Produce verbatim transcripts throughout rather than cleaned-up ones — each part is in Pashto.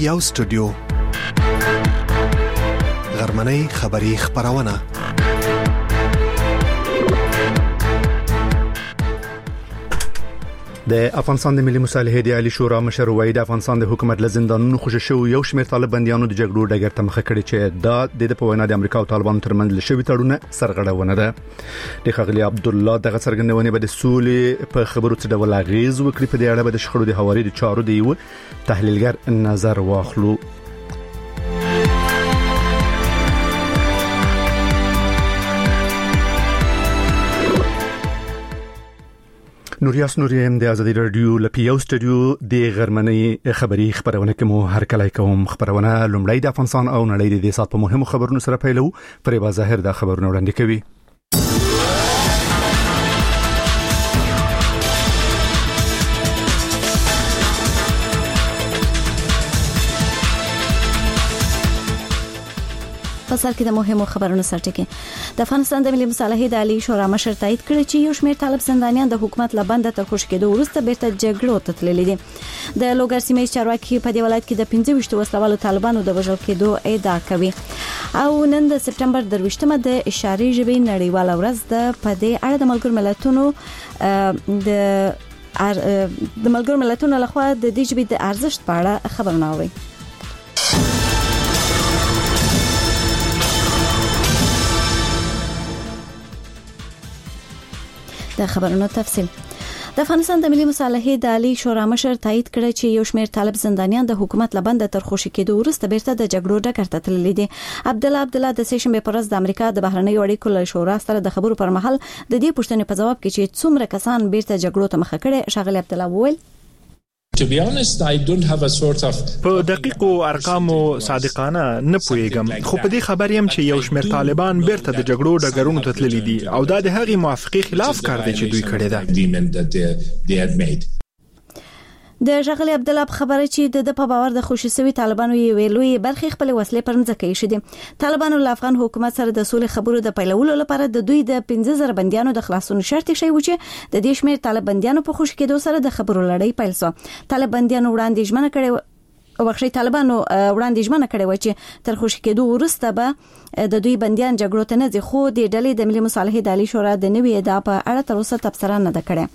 یو سټوډیو غرمنۍ خبری خبرونه د افغانستان د ملي مصالحې د عالی شورا مشر وای د افغانستان د حکومت له زندانونو خوشی شو یو شمېر طالب بنديانو د جګړو ډګر ته مخه کړي چې دا د په وینا د امریکا او طالبانو ترمنځ لشي تړونه سرغړونه ده د خغلی عبد الله دغه څرګندونه به د سولې په خبرو څه ډول اغیز وکړي په دې اړه به د شخړو د حواري د چارو دی یو تحلیلګر نظر واخلو. نوریاس نوریم د ازادي رادیو لپیو سټوډیو د غرمنۍ خبری خبرونه کوم هر کله کوم خبرونه لومړی د افغانستان او نړۍ د سات په مهمو خبرونو سره پیلو پرې ظاهر د خبرونه وړاندې کوي. په سر کې د مهمو خبرونو سرټکی د افغانستان د ملي مصالحې د عالی شورا مشر تایید کړی چې یو شمېر طالب زندانیان د حکومت لبنده تر خوشی کېدو وروسته بیرته جګړو ته تللي دي. د لوګر سیمې چارواکي په دې ولایت کې د پنځه ویشت وسلوالو طالبانو د وژل کېدو ادعا کوي او نن د سپټمبر درویشتمه د اشاري ژبې نړیواله ورځ ده. په دې اړه د ملګرو ملتونو د د ملګرو ملتونو لخوا د دې ژبې د ارزښت په اړه خبرونه اوري. د خبرونو تفصیل د افغانستان د ملي مصالحې د عالی شورا مشر تایید کړی چې یو شمېر طالب زندانیان د حکومت لبنده تر خوشی کېدو وروسته بیرته د جګړو ډګر ته تللي دي. عبد الله عبد الله د سیشنبه پر ورځ د امریکا د بهرنیو اړیکو له شورا سره د خبرو پر مهال د دې پوښتنې په جواب کې چې څومره کسان بیرته جګړو ته مخه کړي شاغلی عبد الله وویل To be honest, I don't have a sort of په دقیقو ارقامو صادقانه نه پوهیږم خو په دې خبر یم چې یو شمېر طالبان بیرته د جګړو ډګرونو ته تللي دي او دا د هغې موافقې خلاف کار دی چې دوی کړی دی. د شاغلی عبد الله خبره چې د په باور د خوشی سوي طالبانو یې ویلوي برخي خپل وسلې پر ځکه یې شدي. طالبانو له افغان حکومت سره د سولې خبرو د پیلولو لپاره د دوی د پنځه زره بنديانو د خلاصون شرط شي و چې د دې شمېر طالب بنديانو په خوشی کېدو سره د خبرو لړۍ پیل شو. طالب بنديانو وړاندې ژمنه کړې او بخښي طالبانو وړاندې ژمنه کړې و چې تر خوشی کېدو وروسته به د دوی بنديان جګړو ته نه ځي خو د ډلې د ملي مصالحې د عالی شورا د نوې ادعا په اړه تر اوسه تبصره نه ده کړې.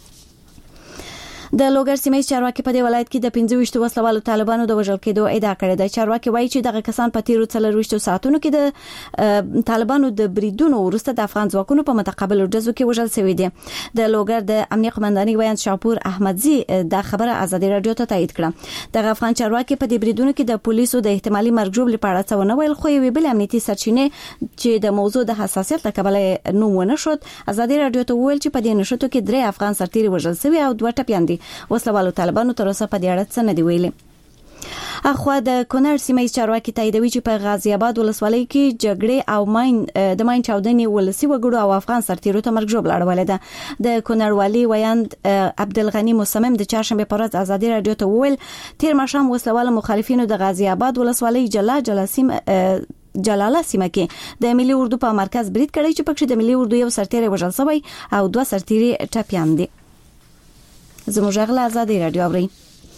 د لوګر سیمې چارواکي په دې ولایت کې د پنځه ویشت وسلوالو طالبانو د وژل کېدو ادعا کړې ده. چارواکي وایي چې دغه کسان په تیرو څلور ویشت ساعتونو کې د طالبانو د بریدونو وروسته د افغان ځواکونو په متقابل ډزو کې وژل شوی دي. د لوګر د امنیه قومندانۍ ویاند شاپور احمدزي دا خبره ازادي رادیو ته تایید کړه. د افغان چارواکي په دې بریدونو کې د پولیسو د احتمالي مرګ ژوبل په اړه څه ونه ویل خو یو بل امنیتي سرچینه چې د موضوع د حساسیت له کبله نو ونه شود ازادي رادیو ته ویل چې په دې نشټو کې درې افغان سرتیري وژل شوی او دوه ټپيان دي. وسلوالو طالبانو تر اوسه په دې اړه څه نه دی ویلي. اخو د کونړ سیمې چارواکي تاییدوي چې په غازی آباد ولسوالۍ کې جګړې او ماین د ماین چاودنې ولسی وګړو او افغان سرتیرو ته مرګ ژوبل اړولې ده. د کونړ والی ویاند عبدالغنی مصمم د چهارشنبه پر ورځ ازادي رادیو ته وویل تیر ماښام وسلوال مخالفینو د غازی آباد ولسوالۍ جلا جلا سیم جلاله سیمه کې د ملي اردو په مرکز برید کړی چې پکې د ملي اردو یو سرتیری وژل شوی او دوه سرتیري ټپيان دي. زموږ غلا ازادي رادیو اوري.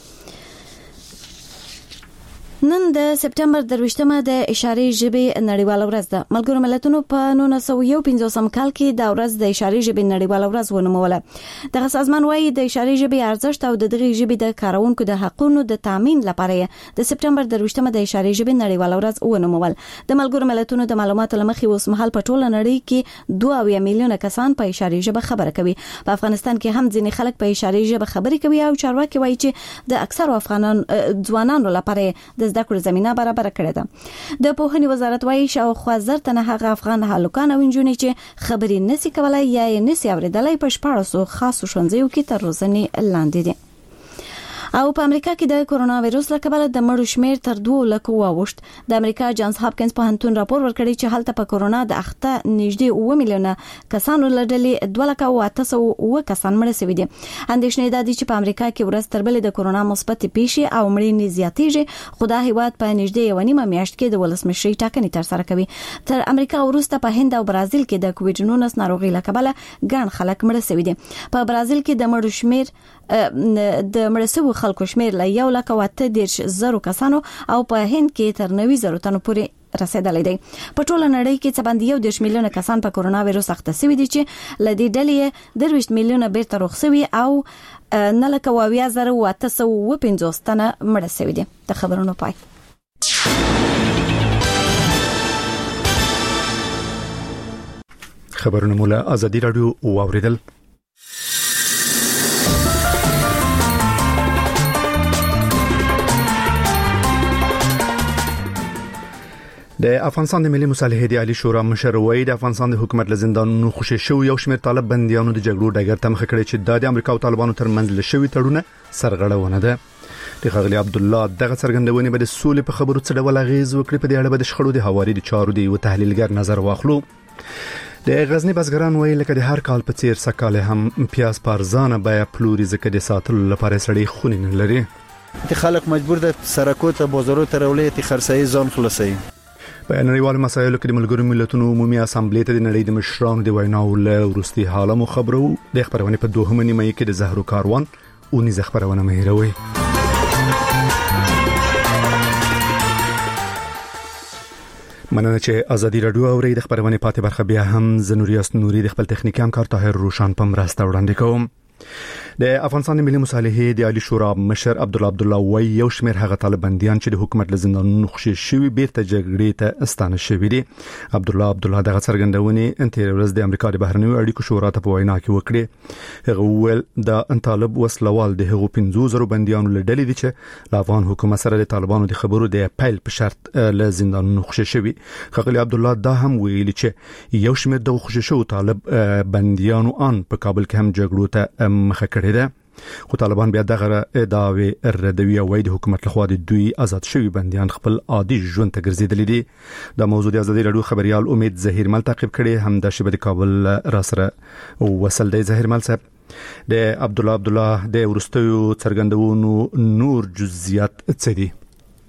نن د سپټمبر درویشتمه د اشاري ژبې نړیواله ورځ ده. ملګرو ملتونو په نولس سوه یو پنځوسم کال کې د ورځ د اشاري ژبې نړیواله ورځ ونوموله. دغه سازمان وايي د اشاري ژبې ارزښت او د دغه ژبې د کارونکو د حقوقو د تامین لپاره د سپټمبر درویشتمه د اشاري ژبې نړیواله ورځ ونومول. د ملګرو ملتونو د معلوماتو لمخې اوس مهال په ټوله نړۍ کې دوه اویا میلیونه کسان په اشاري ژبه خبرې کوي. په افغانستان کې هم ځینې خلک په اشاري ژبه خبرې کوي او چارواکي وايي چې د اکثر افغانان ځوانانو لپاره د زده کړو زمينه برابر کړې ده. د پوهنې وزارت وايي شاوخوا زر تنه هغه افغان هلکان او نجونې چې خبرې نسی کولای یا یې نسی اوریدلای په شپږ خاصو ښوونځیو کې تر روزنې لاندې دي. او په امریکا کې د کورونا وایروس له کبله د مړو شمیر تر دوه لکو واوښت. د امریکا جانز هاپکینز پوهنتون راپور ورکړی چې هلته په کورونا د اخته نږدې اوه میلیونه کسانو له ډلې دوه لکه او اته سوه اوه کسان مړه شوي دي. اندېښنې دا دي چې په امریکا کې ورځ تر بلې د کورونا مثبت پیښې او مړینې زیاتېږي خو دا هیواد په نږدې یو نیمه میاشت کې د ولسمشرۍ ټاکنې ترسره کوي. تر امریکا وروسته په هند او برازیل کې د کووډ نولس ناروغي له کبله ګڼ خلک مړه شوي دي. په برازیل کې د مړو شمیر د مړسو خلکو شمیر له یو لک واته دیرش زرو کسانو او په هند کې تر نوي زرو تنو پورې رسیدلې دي. په ټوله نړۍ کې څه باندې یو دیرش میلیونه کسان په کورونا وایروس اخته شوي دي چې لدی ډلې درویشت میلیونه بیرته روغ شوي او نه لکه واویا زره واته سو و پنځوس تنه مړ شوي دي. د خبرونو پای. خبرونه مولا ازادي رادیو واوریدل. د افغانستان د ملي مصالحې د عالی شورا مشر وایي د افغانستان د حکومت له زندانونو خوشي شو یو شمېر طالب بنديانو د جګړو ډګر ته مخ کړي چې د امریکا او طالبانو ترمنځ لشوي تړونه سرغړونه ده. د خغلی عبد الله دغه څرګندونې به د سولې په خبرو څه ډول اغیز وکړي په دې اړه به د شخړو د حواري د چارو دی او تحلیلګر نظر واخلو. د غزنی بزګران وایي لکه د هر کال په څیر سکاله هم پیاز پارزانه بیا پلوري ځکه د ساتلو لپاره سړی خونی نه لري. تی خلک مجبور ده سرکو ته بازارو ته راولي تی خرڅي ځان خلاصي. په نړیوالو مسایلو کې د ملګرو ملتونو عمومي اسامبلې ته د نړۍ د مشرانو د ویناو له وروستي حاله مو خبرو د خبرونه په دوهمه نیمه کې د زهرو کاروان او نيز خبرونه مهیروي. مننه چې ازادي رادیو اوري د خبرونه پاتې برخه بیا هم زنوریاس نوري د خپل تخنیکی همکار طاهر روشان په مرسته وړاندې کوم. د افغانستان ملي مصالحې د عالی شورا مشر عبد الله عبد الله وایي یو شمېر هغه طالباندیان چې د حکومت له زندانونو خوشي شوي بیرته جګړې ته استانه شوي دي. عبد الله عبد الله دغه څرګندونې ان تیر ورځ د امریکا د بهرنیو اړیکو شورا ته په وینا کې وکړه. هغه وویل د طالب وسلوال د هغو پنځه زره بنديانو له ډلې دي چې د افغان حکومت سره د طالبانو د خبرو د پیل په شرط له زندانونو خوشي شوي. خغلی عبد الله دا هم ویلي چې یو شمېر د خوشي شو طالب بنديانو ان په کابل کې هم جګړو ته مخه کړې ده. خو طالبان بیا دغه ادعاوی ردوی او د حکومت لخوا د دوی آزاد شوی بنديان خپل عادي ژوند ته ګرځیدلي دي. د موضوع د ازادي رادیو خبريال امید زهیر مل تعقیب کړي هم د شبکې کابل را سره وصل دی. زهیر مل صاحب د عبد الله عبد الله د ورستیو څرګندونو نور جزئیات څه دي؟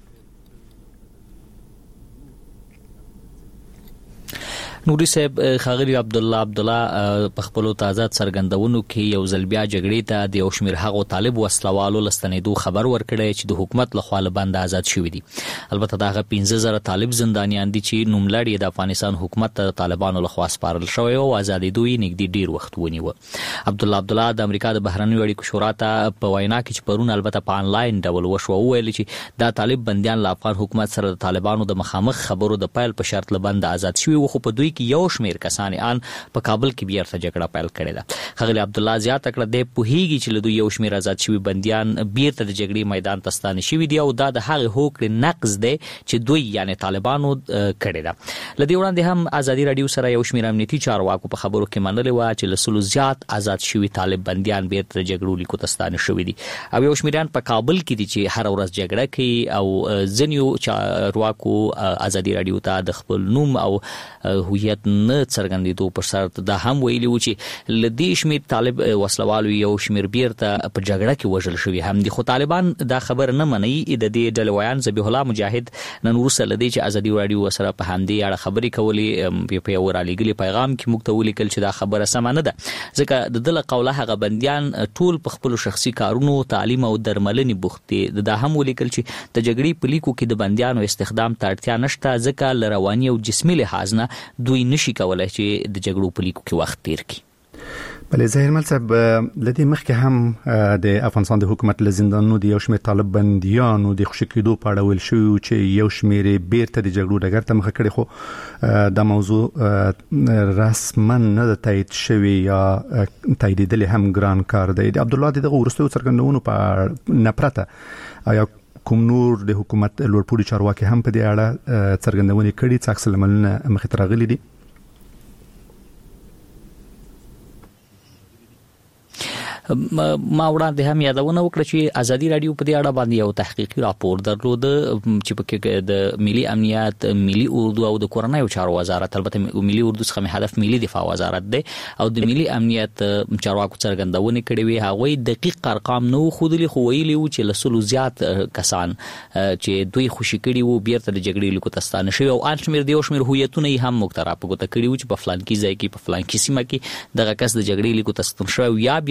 نوري صاحب خاغلی عبد الله عبد الله په خپل تازه څرګندونو کې یو ځل بیا جګړې ته د یو شمېر هغو طالب وسلوالو لستنېدو خبر ورکړی چې د حکومت لخوا له بند آزاد شوي دي. البته دا پنځه زره طالب زندانیان دي چې نوملړ د افغانستان حکومت ته طالبانو لخوا سپارل شوی او آزادې دوی نږدې ډیر وخت ونیو. عبد الله عبد الله د امریکا د بهرنیو اړیکو شورا ته په وینا کې چې پرون البته په انلاین ډول وشو ویل چې دا طالب بنديان له افغان حکومت سره د طالبانو د مخامخ خبرو د پیل په شرط له بند آزاد شوي خو په دوی یو شمیر کسان ان په کابل کې بیرته جګړه پیل کړې ده. خغلی عبد الله زیات کړه د پوهیږي چې له دوی یو شمیر آزاد شوی بنديان بیرته د جګړې میدان ته ستانه شوي دي او دا د هغه هوکړې نقض دی چې دوی یعنی طالبانو کړی ده. لدی وړاندې هم ازادي رادیو سره یو شمیر امنیتي چارواکو په خبرو کې منلې و چې له سلو زیات آزاد شوی طالب بنديان بیرته جګړو لیکو ته ستانه شوي دي او یو شمیران په کابل کې دي چې هر ورځ جګړه کوي او ځنیو چارواکو ازادي رادیو ته د خپل نوم او هویت نه څرګندېدو پر سر دا هم ویلي و چې لدی شمیر طالب وسلوالو یو شمیر بیرته په جګړه کې وژل شوی هم دي. خو طالبان دا خبر نه مني. د دې ډلویان ذبیح الله مجاهد نن ورسره لدی چې ازادي رادیو سره په همدې اړه خبرې کولې په یو رالیګلي پیغام کې موږ ته ولیکل چې دا خبره سم نه ده ځکه د دله قوله هغه بنديان ټول په خپل شخصي کارونو تعلیم او درملنې بوخت دي. دا هم ولیکل چې د جګړې په لیکو کې د بنديانو استخدام ته اړتیا نشته ځکه ل رواني او جسمي لحاظ نه دوی نشي کولای چې د جګړو په لیکو کې وخت تیر کړي. بلې زهیر مل صاحب لدی مخکې هم د افغانستان د حکومت له زندانونو د یو شمېر طالب بنديانو د خوشي کېدو په اړه ویل شوی چې یو شمېر بیرته د جګړو ډګر ته مخه کړي خو دا موضوع رسما نه تایید شوی یا تاییدېدل هم ګران کار دی. د عبد الله دغه ورستیو څرګندونو په نپرته آیا کوم نور د حکومت لوړپوړي چارواکي هم په دې اړه څرګندونې کړي چې عکس العملونه مخې ته راغلي دي؟ ما وړاندې هم یادونه وکړه چې ازادي رادیو په دې اړه باندې یو تحقیقي راپور درلود چې په د ملي امنیت، ملي اردو او د کورنیو چارو وزارت، البته ملي اردو څخه هدف ملي دفاع وزارت دی او د ملي امنیت چارواکو څرګندونه کړې وي. هغوی دقیق ارقام نو خودلی خو ویلي و چې لسلو زیات کسان چې دوی خوشي کړي وو بیرته د جګړې لیکو تستانه شوی او ان شمیر دیو شمیر هویتونه هم مخترا په ګوته کړي و چې په فلان کې ځای کې په فلان کې سیمه کې دغه کس د جګړې لیکو تستون شوی یا بیرته نیول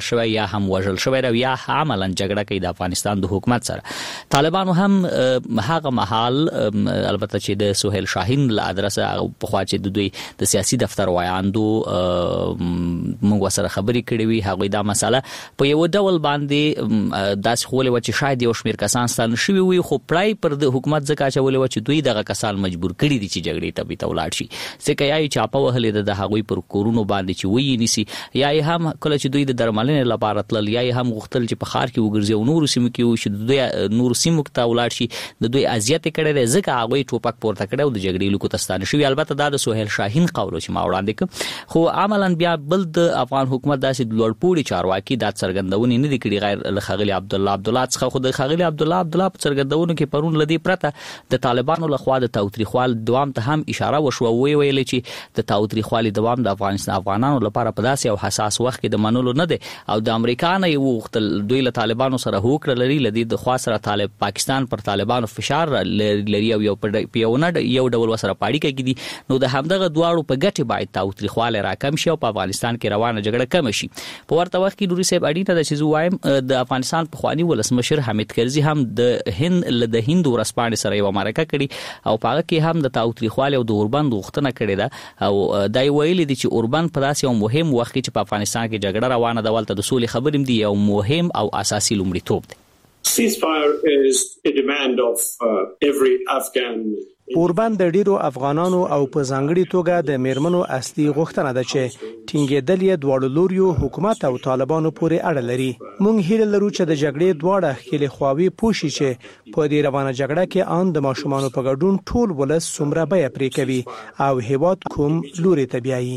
اعتقال شوی یا هم وژل شوی او یا عملاً جګړه کوي د افغانستان د حکومت سره. طالبانو هم هغه محل البته چې د سہیل شاهین له ادرسه په خوا چې د دوی د سیاسي دفتر وایاندو موږ سره خبرې کړې وي هغه دا مسله په یو ډول باندې داس خولې و چې شاید یو شمیر کسان ستل شوی وي خو پلای پر د حکومت ځکه چولې و چې دوی دغه کسان مجبور کړي دي چې جګړې ته به تولاړ شي ځکه یای چاپه وهلې د هغوی پر کورونو باندې چې وی نسی یای هم کله چې دوی د درملنې لپاره تلل یای هم غوښتل چې په خار کې وګرځي نور سیمو کې چې دوی نور سیمو ته ولاړ شي د دوی اذیت کړي ځکه هغه ټوپک پورته کړي او د جګړې لکو تستانه شوی. البته دا د سہیل شاهین قول چې ما وړاندې ک خو عملاً بیا بل د افغان حکومت داسې لوړپوړي چارواکي د څرګندونې نه دي کړي غیر خغلی عبد الله عبد الله څخه خو د خغلی عبد الله عبد الله په څرګندونو کې پرون لدی پرته د طالبانو لخوا د تاوتریخوال دوام ته هم اشاره وشو وی ویل چې د تاوتریخوالي دوام د افغانستان افغانانو لپاره په داسې او حساس وخت کې د منلو نه دی او د امریکا نه یو وختل دوی له طالبانو سره هوکړه لري لدی د خوا سره طالب پاکستان پر طالبانو فشار لري او یو پیونه یو ډول وسره پاړی کوي نو د همدغه دواړو په ګټه باید تاوتریخواله راکم شي او په افغانستان کې روانه جګړه کم شي. په ورته وخت کې نوري صاحب اړینه ده چې زوایم د افغانستان په خواني ولسمشر حامد کرزي هم د هند له هند ورسپانې سره یو مرکه کړي او په هغه کې هم د تاوتریخواله او د اوربند غوښتنه کړې ده او دای ویل دي چې اوربند په داسې یو مهم وخت کې چې په افغانستان کې جګړه روانه ده ولته د سولې خبرې دي یو مهم او اساسي لومړیتوب دی. Ceasefire is a demand of uh, every Afghan. اوربند د ډیرو افغانانو او په ځانګړي توګه د میرمنو اصلي غوښتنه ده چې ټینګېدل یې دواړو لوريو حکومت او طالبانو پورې اړه لري. موږ هیله لرو چې د جګړې دواړه خېل خواوي پوښي چې په دې روانه جګړه کې ان د ماشومان په ګډون ټول ولس څومره بیا پرې کوي او هیواد کوم لوري ته بیایي.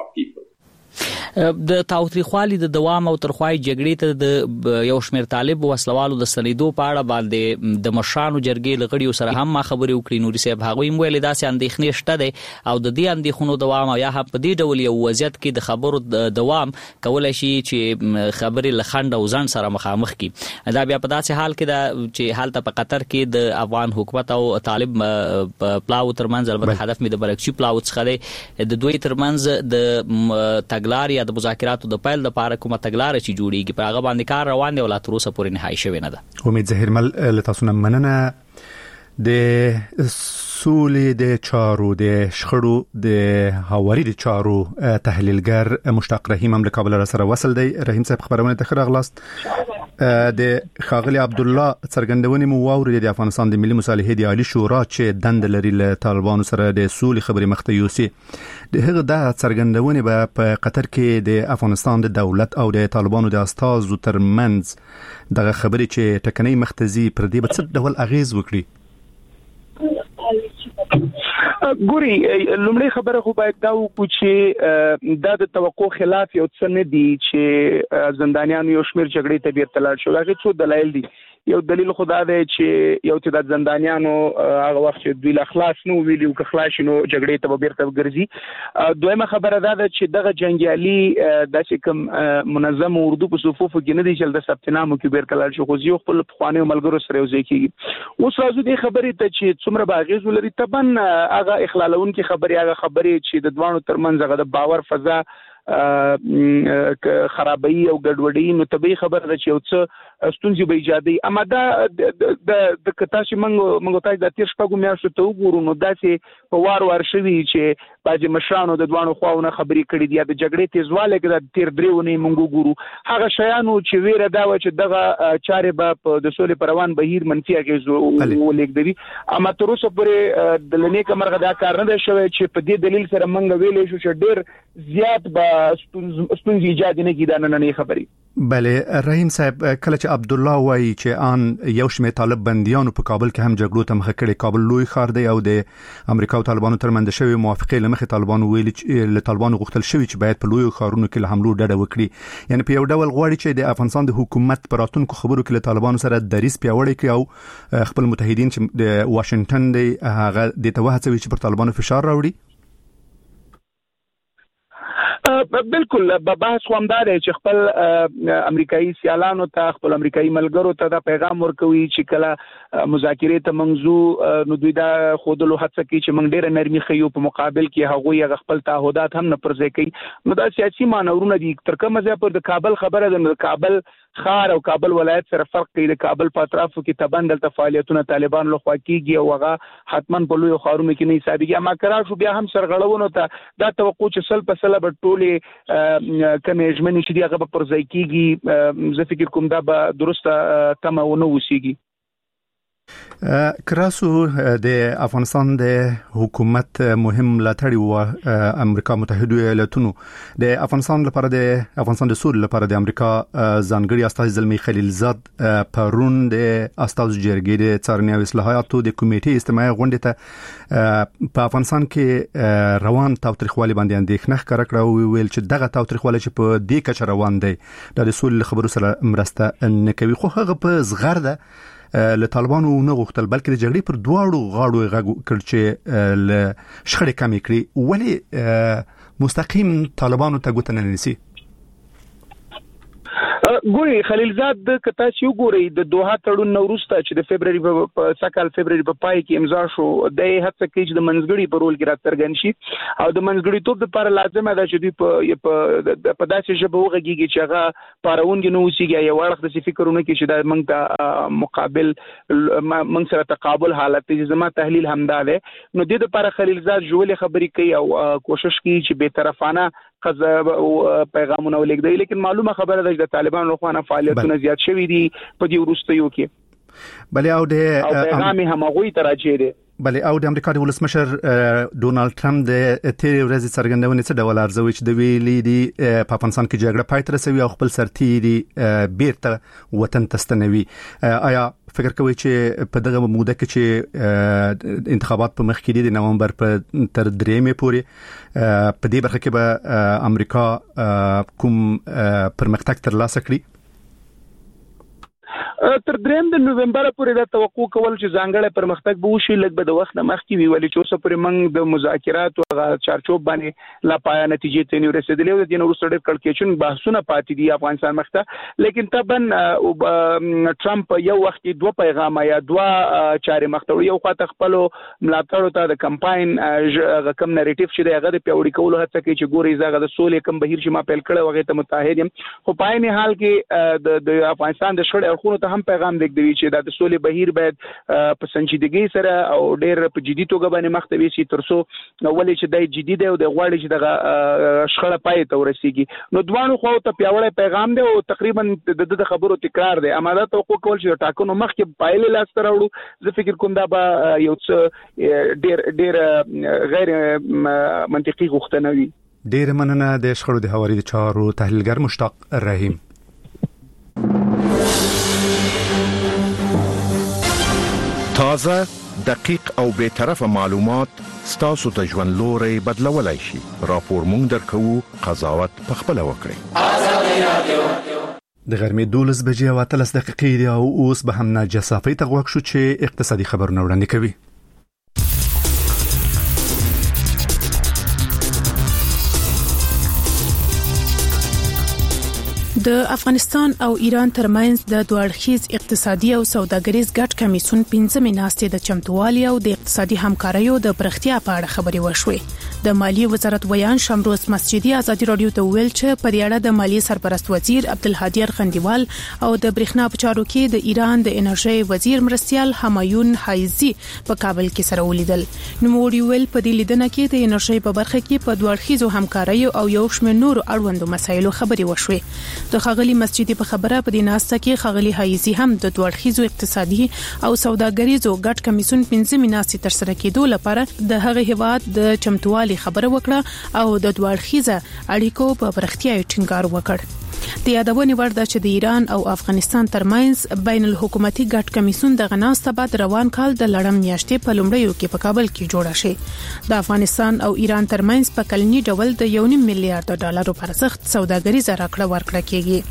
د تاوتریخوالي د دوام او ترخوای جګړې ته د یو شمیر طالب وسلوالو د سلیدو په اړه باندې د مشرانو جرګې لغړیو سره هم ما خبرې وکړې نوري صاحب هغه یې ویل داسې اندېښنې شته دي او د دې اندېښنو دوام او یا هم په دې ډول یو وضعیت کې د خبرو دوام کولای شي چې خبرې لخند او ځان سره مخامخ کی. دا بیا په داسې حال کې دا چې حالت په قطر کې د افغان حکومت او طالب پلاو ترمنځ البته هدف می د برکشي پلاو څخه دی د دوی ترمنځ د تګلارې د مذاکراتو د پیل لپاره کومه تګلارې چې جوړیږي په هغه باندې کار روان دی او لا تر اوسه پورې نهایی شوی نه ده. امید زهرمل له تاسو نه مننه. د سولې د چارو د شخړو د هواري د چارو تحلیلګر مشتاق رحیم هم له کابل سره وصل دی. رحیم صاحب خبرونه ته خیر غلاست. د خاغلی عبد الله څرګندونې مو واورید د افغانستان د ملي مصالحې د عالی شورا چې دند لري له طالبانو سره د سولې خبرې مخته یوسي. د هغه د څرګندونې به په قطر کې د افغانستان د دولت او د طالبانو د استازو ترمنځ دغه خبرې چې ټکنۍ مختزي پر دې به څه ډول اغیز وکړي؟ ګوري لومړی خبره خو باید دا وکړو چې دا د توقع خلاف یو څه نه دي چې زندانیانو یو شمیر جګړې ته بیرته لاړ شو. هغه څو دلایل دي. یو دلیل خو دا دی چې یو چې د زندانیانو هغه وخت چې دوی له خلاص نو ویلو که خلاص نو جګړې ته بیرته ګرځي. دویمه خبره دا ده چې دغه جنگیالي داسې کوم منظم اردو په صفوفو کې نه دي چې د ثبت نامو کې بیرته لاړ شو خو یو خپل خواني ملګرو سره یو ځای کیږي. اوس راځو دې خبرې ته چې څومره باغیز ولري طبعا هغه اخلالون کې خبرې هغه خبرې چې د دوانو ترمنځ هغه د باور فضا خرابي او ګډوډي نو طبيعي خبره ده چې یو څه ستونزې به ایجادي. اما دا د د کتا چې منګو منګو تاسو د تیر شپږو میاشتو ته وګورو نو داسې په وار وار شوي چې بعضې مشرانو د دوانو خواونه خبرې کړې دي یا د جګړې تیزوالی کې د تیر درې اونۍ موږ وګورو هغه شیانو چې ویره دا وه چې دغه چارې به په د سولې په روان بهیر منفي اغېز ولېږدوي. اما تر اوسه پورې د نیکه مرغه دا کار نه دی شوی چې په دې دلیل سره موږ ویلی شو چې ډېر زیات به ستونزې ایجاد نه کړي دا نننۍ خبرې. بله رحیم صاحب کله چې عبد الله وایي چې ان یو شمېر طالب بندیانو په کابل کې هم جګړو ته مخه کړې. کابل لوی ښار دی او د امریکا او طالبانو ترمنځ شوی موافقې له مخې طالبانو ویلي چې له طالبانو غوښتل شوی چې باید په لویو ښارونو کې له حملو ډډه وکړي. یعنی په یو ډول غواړي چې د افغانستان د حکومت په راتلونکو خبرو کې له طالبانو سره دریځ پیاوړی کړي او خپل متحدین چې د واشنگټن دی هغه د ته وهڅوي چې پر طالبانو فشار راوړي. بالکل بحث خوامدار چې خپل امریکایي سیالانو ته خپل امریکایي ملګرو ته دا پیغام ورکوي چې کله مذاکرې ته منځو نو دوی دا خودلو هڅه کوي چې موږ ډېر نرمي خيو په مقابل کې هغوی خپل تعهدات هم نه پرځای کوي نو دا سیاسي مانورونه دي تر کومه ځای پر د کابل خبره ده کابل خار او کابل ولایت سره فرق کوي د کابل په اطرافو کې تبندل تفاعلیتونه طالبان لخوا کیږي او هغه حتمان په لوی خارونو کې نه حسابيږي اما کرا شو بیا هم سرغړونو ته دا توقع چې سل په سل به ټولې کمې ژمنې چې دی هغه پر ځای کیږي زه فکر کوم دا به درسته تمه ونه وسیږي کراسو د افغانستان د حکومت مهم لاتړي و امریکا متحده ایالاتونو د افغانستان لپاره د افغانستان د سور لپاره د امریکا ځانګړي استاذ زلمی خلیلزاد پرون د استاذ جرګې د څارنې او اصلاحاتو د کمیټې اجتماعي غونډه ته په افغانستان کې روان تاوتریخوالي باندې اندېښنه ښکاره کړه او ویل چې دغه تاوتریخوالي چې په دې کچه روان دی د سور خبرو سره مرسته نه کوي خو هغه په زغر ده له طالبانو نه غوښتل بلکې د جګړې پر دواړو غاړو غږ کړ چې له شخړې کمې کړي ولی مستقیم طالبانو ته ګوته نه نیسي ګوري خلیلزاد د کتا چې وګوري د دوحه تړون نوروسته چې د فبرवरी په سکهال فبرवरी په پای کې امضا شو د هڅه کوي چې د منځګړي په رول کې راڅرګند شي او د منځګړي توپ لپاره لازمه ده چې دوی په په داسې ژبه وغږیږي چې هغه پارونګ نه وسیږي یو وړخ د فکرونه کې چې د موږ ته مقابل موږ سره تقابل حالت چې زما تحلیل همدا ده نو د دې لپاره خلیلزاد جوړې خبرې کوي او کوشش کوي چې به طرفانه قضا پیغامونه ولګي لیکن معلومه خبره ده چې طالبان لخوا فعالیتونه زیات شوي دي په دې وروستیو کې بلې او د پیغام هم غوي تراجه دي بلې او د امریکا د ولسمشر ډونالد ټرمپ د تیرې ورځې څرګندونې څه ډول ارزوي چې د ویلي دي په افغانستان کې جګړه پای ته رسوي او خپل سرتیري بیرته وطن ته ستنوي آیا فکر کوي چې په دغه موده کې چې انتخابات په مخ کې دي د نومبر په تر درېمې پورې په دې برخه کې به امریکا کوم پرمختګ ترلاسه کړي تر دریم د نومبر پورې دا توقع کول چې ځانګړی پرمختګ به وشي لږ به د وخت مخکې وي ولې چې اوسه پورې موږ د مذاکرات او چارچوب باندې لا پای نتیجې ته نه رسیدلې او د دې وروسته ډېر کړکېچون بحثونه پاتې دي افغانستان مخته لیکن طبعا ټرمپ یو وخت دوه پیغام یا دوه چارې مخته یو خاطر خپل ملاتړو ته د کمپاین کم نریټیو چې دغه د پیوړی کولو هڅه کوي چې ګوري زغه د سولې کم بهیر چې ما پیل کړو هغه ته متحد یم خو په عین حال کې د افغانستان د شړې اړخونو ته هم پیغام دیږي چې د سولې بهیر باید په سنجیدګۍ سره او ډېر په جدي توګه باندې مخته وي ترڅو ولې چې د جدي دی او د غواړي چې د شخړه پای ته ورسیږي نو دوانو خو ته پیاوړی پیغام دی او تقریبا د خبرو تکرار دی اما دا توقع کول چې ټاکنو مخکې پایلې لاس ته راوړو زه فکر کوم دا به یو څه ډېر ډېر غیر منطقي غوښتنه وي ډېر مننه د شخړو د هواري د چارو تحلیلګر مشتاق رحیم تازه دقیق او به طرفه معلومات ستاسو ته ژوند لوري بدلولای شي راپور مونږ درکو قضاوت په خپل وکړئ د غرمې دولس بجې او اتلس دقیقې دی او اوس به هم ناجیه صافی ته غوښ شو چې اقتصادي خبرونه وړاندې کوي د افغانستان او ایران ترمنځ د دوړخیز اقتصادي او سوداګریز ګډ کمیسیون پنځمې ناستې د چمتووالي او د اقتصادي همکاریو د پرختیا په اړه خبرې وشوې د مالیې وزارت ویان شمروز مسجدي ازادي رادیو ته ویل چې په دې اړه د مالیې سرپرست وزیر عبدالهادي ارغندیوال او د برېښنا په چارو کې د ایران د انرژي وزیر مرستيال همایون حایزي په کابل کې سره ولیدل نو موږ ویل په دې لیدنه کې د انرژي په برخه کې په دوړخیزو همکاریو او یو شمېر نور اړوندو مسایلو خبرې وشوې د خغلی مسجدي په خبره په دې ناسته کې خغلی حایزي هم د دوړخیزو اقتصادي او سوداګریزو ګډ کمیسیون پنځمې ناستې تر سره کېدو لپاره د هغه هیواد د چمتووالي خبره وکړه او د دوړخیزه اړیکو په پرختیا ټینګار وکړ د یادونې وړ ده چې د ایران او افغانستان ترمنځ بین الحکومتي ګډ کمیسیون د غناسته بعد روان کال د لړم میاشتې په لومړیو کې په کابل کې جوړه شي د افغانستان او ایران ترمنځ په کلنی ډول د یو نیم میلیارډ ډالرو پر ارزښت سوداګریزه راکړه ورکړه کیږي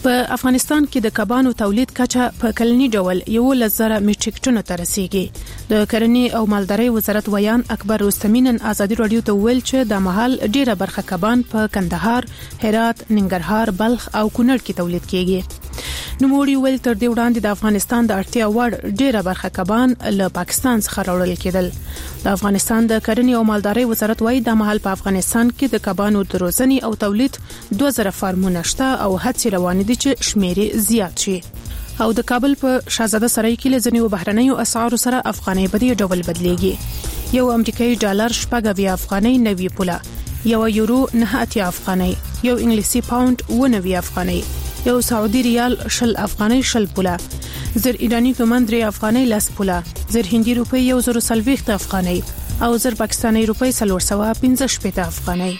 په افغانستان کې د کبانو تولید کچه په کلنی ډول یو لزر میټریک ټن ته رسیدي. د کرنې او مالدارۍ وزارت ویان اکبر رستمی نن ازادي رادیو ته ویل چې د مهال ډیره برخه کبان په کندهار، هرات، ننګرهار، بلخ او کونړ کې تولید کیږي. نو موري ویل تر دې وړاندې د افغانستان د اړتیا وړ ډیره برخه کبان له پاکستان څخه راوړل کېدل. د افغانستان د کرنې او مالدارۍ وزارت وایي د مهال په افغانستان کې د کبانو د روزنې او تولید دوه زره فارمونه شته او هڅې روانې دي چې شمیرې زیات شي. او د کابل په شاهزاده سرای کې لزنیو بهرنیو اسعارو سره افغاني په دې ډول بدلېږي. یو امریکایي ډالر شپږ اویا افغاني نوي پوله، یو یورو نه اتیا افغاني، یو انګلیسي پاوند و نوي افغاني، یو سعودي ریال شل افغاني شل پوله، زر ایرانی تومان درې افغاني لاس پوله، زر هندي روپی یو زر سلويخت افغاني او زر پاکستاني روپی څلور سوه پنځه شپږ افغاني.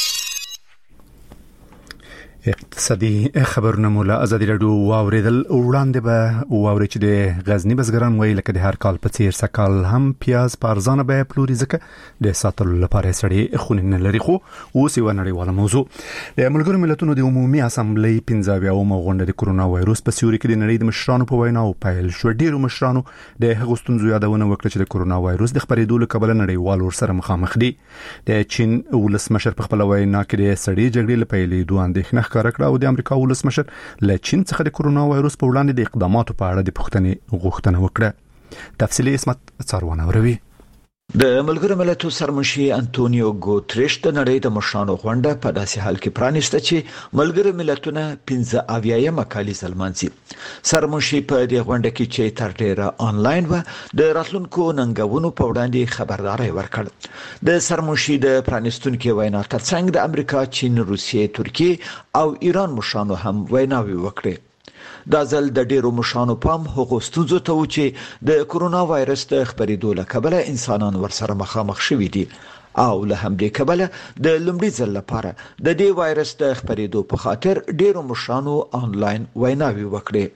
اقتصادي خبرونه مولا ازادي رادیو واوریدل. وړاندې به واوري چې د غزنی بزګران وایي لکه د هر کال په څیر سکال هم پیاز په ارزانه به پلوري ځکه د ساتلو لپاره سړي خونې نه لري. خو اوس یو نړیواله موضوع د ملګرو ملتونو د عمومي اسامبلې پنځاویاومه غونډه د کورونا وایروس په سیوري کې د نړۍ د مشرانو په وینا او پیل شو. ډیرو مشرانو د هغو ستونزو یادونه وکړه چې د کورونا وایروس د خپرېدو له کبله نړیوال ورسره مخامخ دي. د چین ولسمشر په خپل وینا کې د سړي جګړې له پیلېدو اندېښنه کړه او د امریکا ولسمشر له چین څخه د کورونا وایروس په وړاندې د اقداماتو په اړه د پوښتنې غوښتنه وکړه. تفصیلي اسمت څارونه وروي. د ملګرو ملتونو سرمنشي انټونیو ګوتریش د نړۍ د مشرانو غونډه په داسې حال کې پرانیسته چې ملګرو ملتونه پنځه اویایم کالیزه لمانځي. سرمنشي په دې غونډه کې چې تر ډیره آنلاین و د راتلونکو ننګونو په وړاندې خبرداري ورکړه. د سرمنشي د پرانیستونکو وینا ترڅنګ د امریکا، چین، روسیې، ترکیه او ایران مشرانو هم ویناوي وکړي. دا ځل د ډیرو مشرانو پام هغو ستونزو ته و چې د کورونا وایرس د خپرېدو له کبله انسانان ورسره مخامخ شوي دي او له همدې کبله د لومړي ځل لپاره د دې وایرس د خپرېدو په خاطر ډیرو مشرانو آنلاین ویناوي وکړي.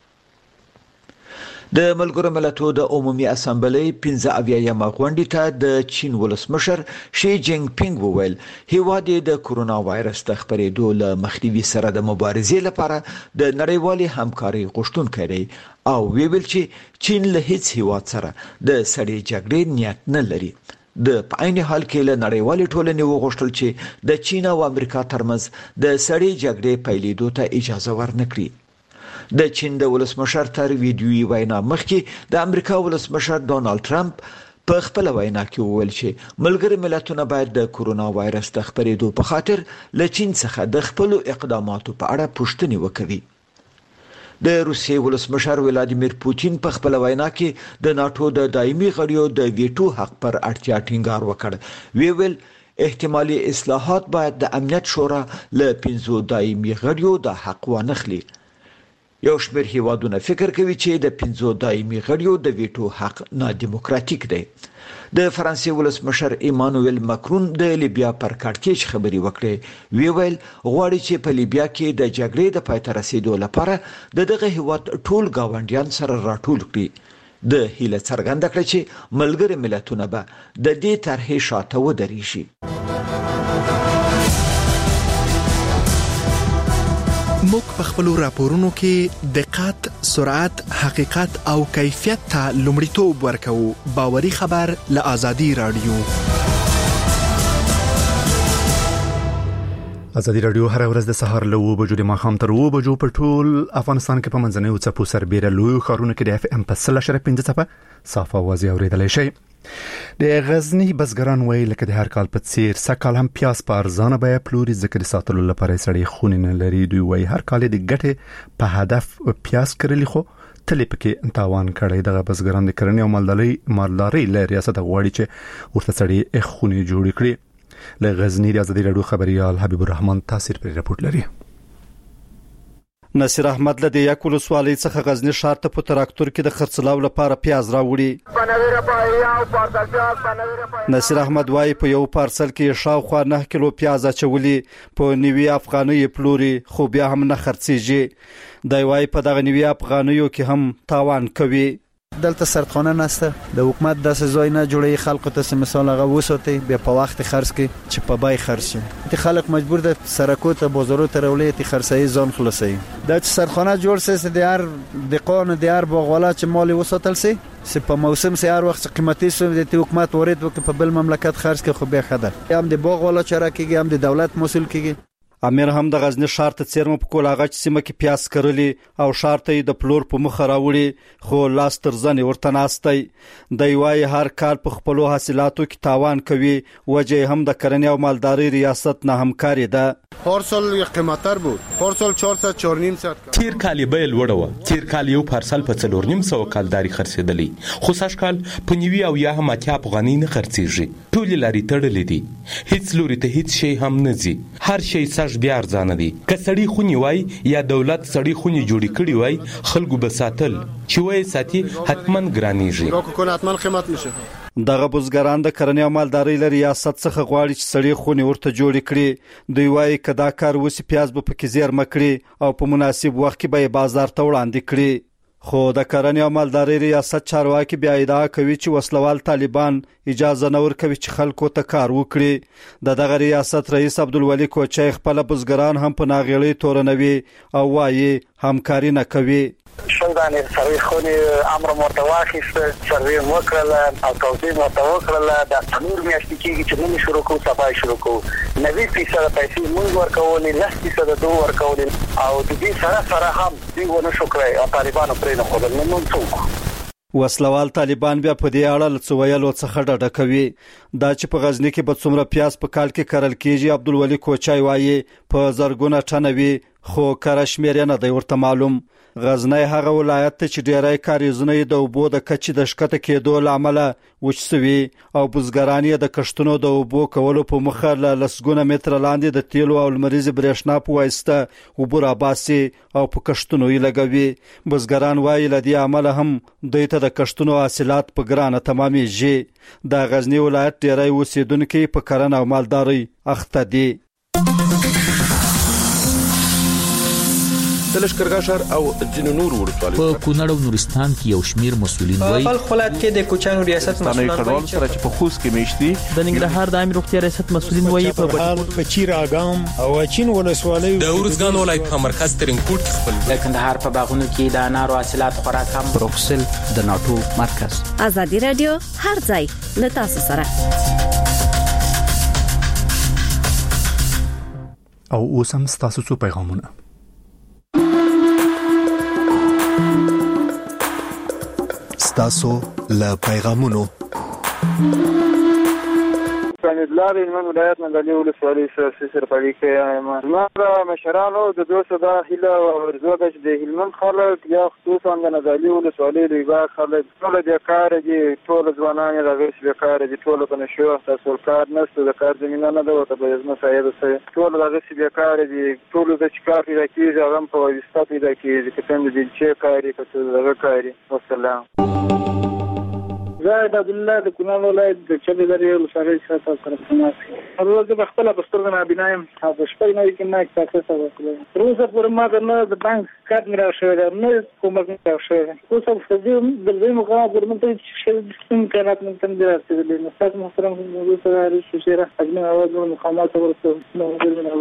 د ملګرو ملتونو د عمومي اسامبلې پنځه اویایم غونډې ته د چین ولسمشر شي جینګ پینګ وویل هیواد د کورونا وایرس د خپرېدو له مخنیوي سره د مبارزې لپاره د نړیوالي همکاري غوښتونکی دی او ویل چې چین له هیڅ هیواد سره د سړې جګړې نیت نه لري. د پاین حال کې له نړیوالې ټولنې وغوښتل چې د چین او امریکا ترمنځ د سړې جګړې پیلېدو ته اجازه ورنکړي. د چین د ولسمشر تر ویډیويي وینا مخکې د امریکا ولسمشر ډونالد ټرمپ په خپل وینا کې وویل چې ملګري ملتونه باید د کورونا وایرس د خپرېدو په خاطر له چین څخه د خپل اقداماتو په اړه پوښتنې وکړي. د روسیې ولسمشر ولادیمیر پوتین په خپل وینا کې د ناتو د دایمي غړیو د ویټو حق پر اړتیا ټینګار وکړ. وی ویل احتمالي اصلاحات باید د امنیت شورا له پنځو دایمي غړیو د حق وانخلي. یو شمېر هیوادونه فکر کوي چې د پنځو دایمي غړیو د ویټو حق نادیموکراتیک دی. د فرانسې ولسمشر ایمانوئل ماکرون د لیبیا پر کارکېچ خبري وکړې. وی ویل غواړي چې په لیبیا کې د جګړې د پای ته رسیدو لپاره د دغه هیواد ټول گاونډیان سره راټول کړي. د هیله څرګنده کړه چې ملګري ملتونه به د دې طرحې شاته ودرېږي. موږ په خپل راپورونو کې دقت، سرعت، حقیقت او کیفیت ته لومړیتوب ورکوو. باوري خبر له ازادي رادیو. ازادي رادیو هر ورځ د سهار له اوه بجو د ماښام تر اوه بجو په ټول افغانستان کې په منځنیو څپو سربېره لویو ښارونو کې د اف ام په سل اشاریه پنځه څپه صافه اوازې اورېدلی شئ. د غزنی بزګران وایي لکه د هر کال په څیر سږ کال هم پیاز په ارزانه بیه پلوري ځکه د ساتلو لپاره یې سړي خونې نه لري. دوی وایي هر کال د ګټې په هدف پیاز کرلي خو تل پکې تاوان کړی. دغه بزګران د کرنې او مالدارۍ مالدارۍ له ریاست غواړي چې ورته سړي خونې جوړې کړي. له غزنی د ازادي رادیو خبريال حبیب الرحمن تاثیر پر رپورت لري. نصیر احمد له یک ولسوالۍ څخه غزنی ښار ته په تراکتور کې د خرڅلاو لپاره پیاز راوړي. نصیر احمد وايي په یو پارسل کې شاوخوا نه کیلو پیاز اچولي په نوي افغاني پلوري خو بیا هم نه خرڅيږي. دا وايي په دغه نوي افغانیو کې هم تاوان کوي. دلته سردخانه نشته د حکومت داسې ځای نه جوړي خلکو ته مثال هغه وسوتي به په وخت خرڅ کې چې په بای خرڅ شي ته خلک مجبور د سرکو ته بازارو ته راولي ته خرڅي ځان خلاصي د سردخانه جوړ سي د هر دقان د هر باغوالا چې مال وساتل سي سي په موسم سي هر وخت قیمتي سو د حکومت ورید وک په بل مملکت خرڅ کې خو به خده هم د باغوالا چاره کېږي هم د دولت مسول کېږي امیر هم د غزنی ښار ته چیرمه په کولاغچ سیمه کې پیاس کرلی او ښار ته د پلور په مخ راوړي خو لاس تر ځنې ورته ناستي د یوای هر کال په خپلو حاصلاتو کې تاوان کوي وجه هم د کرنې او مالداري ریاست نه همکاري ده پارسال قیمتر بود پارسال چهارصد چهار و نیم صد تیر کال به لوړه و تیر کال یو پارسال په څلور نیم سو کالداري خرڅېدلی خو سږ کال په نیوي او یا هم اتیا افغاني نه خرڅېږي ټول لاري تړلې دي هیڅ لوري ته هیڅ شی هم نه ځي هر شی سږ بیا ارزانه دي که سړی خونی وای یا دولت سړی خونی جوړی کړی وای خلکو به ساتل چې وای ساتي حتمن ګرانیږي راکو کنه حتمن قیمت میشه دغه بزګران د کرنې او مالدارۍ له ریاست څخه غواړي چې سړی خونی ورته جوړ کړي دوی وایي کدا کار وسی پیاز به پکې زیر مکړي او په مناسب وخت کې به بازار ته وړاندې کړي خو د کرنې او مالدارۍ ریاست چارواکي بیا ادعا کوي چې وسلوال طالبان اجازه نه ورکوي چې خلکو ته کار وکړي د دغه ریاست رئیس عبدالولي کوچای خپل بزګران هم په ناغېړۍ تورنوي او وایي همکاري نه کوي شلدان سروي خوني امر متواخص سروي وکړل او توضیح وکړل د تنور میاشتې کې چې موږ شروع کوو صفای شروع کوو نوي فیصد پیسې موږ ورکولې لس فیصد دوه ورکولې او د دې سره سره هم دوی ونه شو کړی او طالبانو پرې نه خورل نو موږ څوک وسلوال طالبان بیا په دې اړه لڅویلو څخه ډډه کوي دا چې په غزنی کې به څومره پیاز په کال کې کرل کېږي عبدالولي کوچای وایي په زرګونه ټنوي خو کار شمیر نه دی ورته معلوم غزنی هغه ولایت ته چې ډیری کاریزونه د اوبو د کچې د شکته کېدو لامل وچسوي او بزګران یې د کښتونو د اوبو کولو په مخه له لسګونه متره لاندې د تیلو او لمریزې برېښنا په واسطه اوبه راباسي او په کښتونو یې لګوي بزګران وایي له دې امله هم دوی ته د کښتونو حاصلات په ګرانه تمامېږي د غزنی ولایت ډیری اوسیدونکي په کرنه او مالدارۍ اخته دي د لشکرګاه ښار او ځینو نور ولسوالیو په کونړ او نورستان کې یو شمیر مسولین وایي په خپلات کې د کوچانو ریاست مسولان وایي چې په خوست کې میشتي د ننګرهار د امیر روغتیا ریاست مسولین وایي په بهار په چیر اګام او چین ولسوالیو د ورزګان ولایت په مرکز ترینکوټ خپل د کندهار په باغونو کې د انارو حاصلات خورا کم بروکسل د ناتو مرکز ازادي رادیو هر ځای له تاسو سره او اوس هم ستاسو څو پیغامونه ستاسو له پیغامونو سندلار من ولایت ننګرهار ولسوالۍ سیاسي سرپرستی کې ما مشرانو د دوه دا هله ورزوګه چې د هلمند خلک یا خصوصا د ننګرهار ولسوالۍ لوی خلک ټول د کار دي ټول ځوانان د غیش د کار دي ټول په نشو تاسو کار نشته د کار زمينه نه ده ته به زما صاحب سره ټول د غیش د کار دي ټول د چکار پیدا کیږي هغه په واسطه پیدا کیږي چې څنګه دي چې کاری کوي دغه کاری والسلام زاید عبد الله د کونړ ولایت د چبې درې ولسوالۍ څخه سره تماسي هغه د خپل بستر نه بنایم او شپږ نه کې نه تاسو ته وکړم روزه پر ما نه د بانک کارت میرا شوی نه کوم نه شوی اوس په دې د دې مقام پر مونږ چې څنګه کارت مونږ تم درته دي نو تاسو محترم موږ سره راشي شيره اجمه اواز نو مقامات ورته نو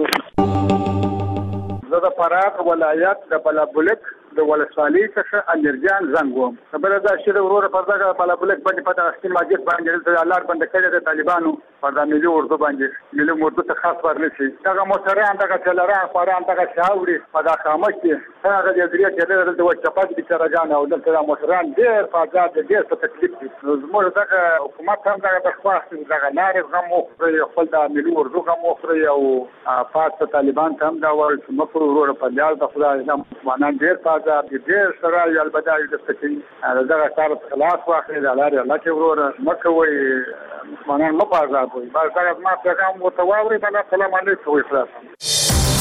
زه د فراه ولایت د بلابلک د ولسوالۍ څخه امیرجان زنګ وم خبره دا چې وروره پر دغه بلابلک باندې پته اخیستل ماجد باندې د لار باندې کړی د طالبانو پر د ملي اردو باندې ملي اردو ته خاص ورنسي دغه موټران دغه چلران خوران دغه شاوري په د خامش کې هغه د دې چې د وچپات د چرګان او د موټران ډېر فاجعه ډېر په تکلیف دي زموږ دغه حکومت هم دغه تخواست دغه لارې غم او خپل د ملي اردو غم او پات طالبان هم دا ورته چې مخ وروره په ځای د خدای نام مسلمانان ډېر فاجعه ډېر سره یو البدایي د سکین دغه کار خلاص واخلي د لارې الله کې وروره مکه وي مسلمانان مو پازاب وي بس دا ما پیغام متواوري بل سلام علیکم وي خلاص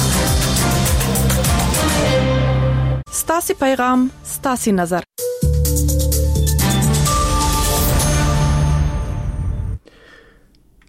ستاسي پیغام ستاسي نظر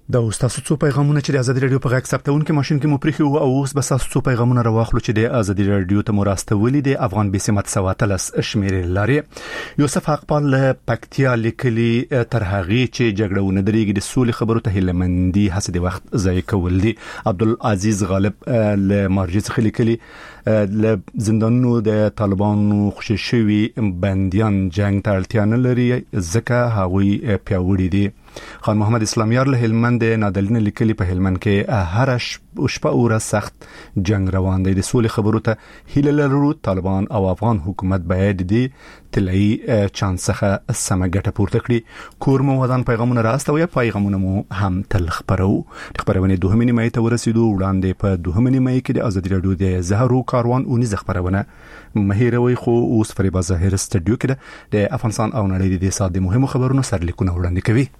دا تاسو څو پیغامونه چې د ازادي رادیو په غږ ثبتون کې ماشين کې مو پریخي او اوس به تاسو څو پیغامونه راوخلو چې د ازادي رادیو ته مرستولې د افغان بسمت سواتلس شمیرې لري. یوسف حقپال له پکتیا لیکلي تر هغه چې جګړهونه درېږي د سولې خبرو ته هلمندي هڅه د وخت ضایع کول دي. عبدالعزیز غالب له مارجې څخه لیکلي له زندانونو د طالبانو خوشي شوي بنديان جنگ ته اړتیا نه لري ځکه هغوی پیاوړي دي. خان محمد اسلامیار له هلمند نادلین لیکلي په هلمند کې هر شپه اوره سخت جنگ روان دی. د سولې خبرو ته هیله لرو طالبان او افغان حکومت باید د طلایی چانسخه سم ګټه پورته کړي. کور مو ودان پیغامونه راستوي پیغامونه مو هم تل خبرو. خبرونه دوه مې مې ته ورسېدو وړاندې په دوه مې مې کې د ازادي رادیو د زهرو کاروان اونې خبرونه مهیروي خو اوس فریبا ظاهر استډیو کې د افغانستان او نړۍ د ساده مهمو خبرونو سرلیکونه وړاندې کوي.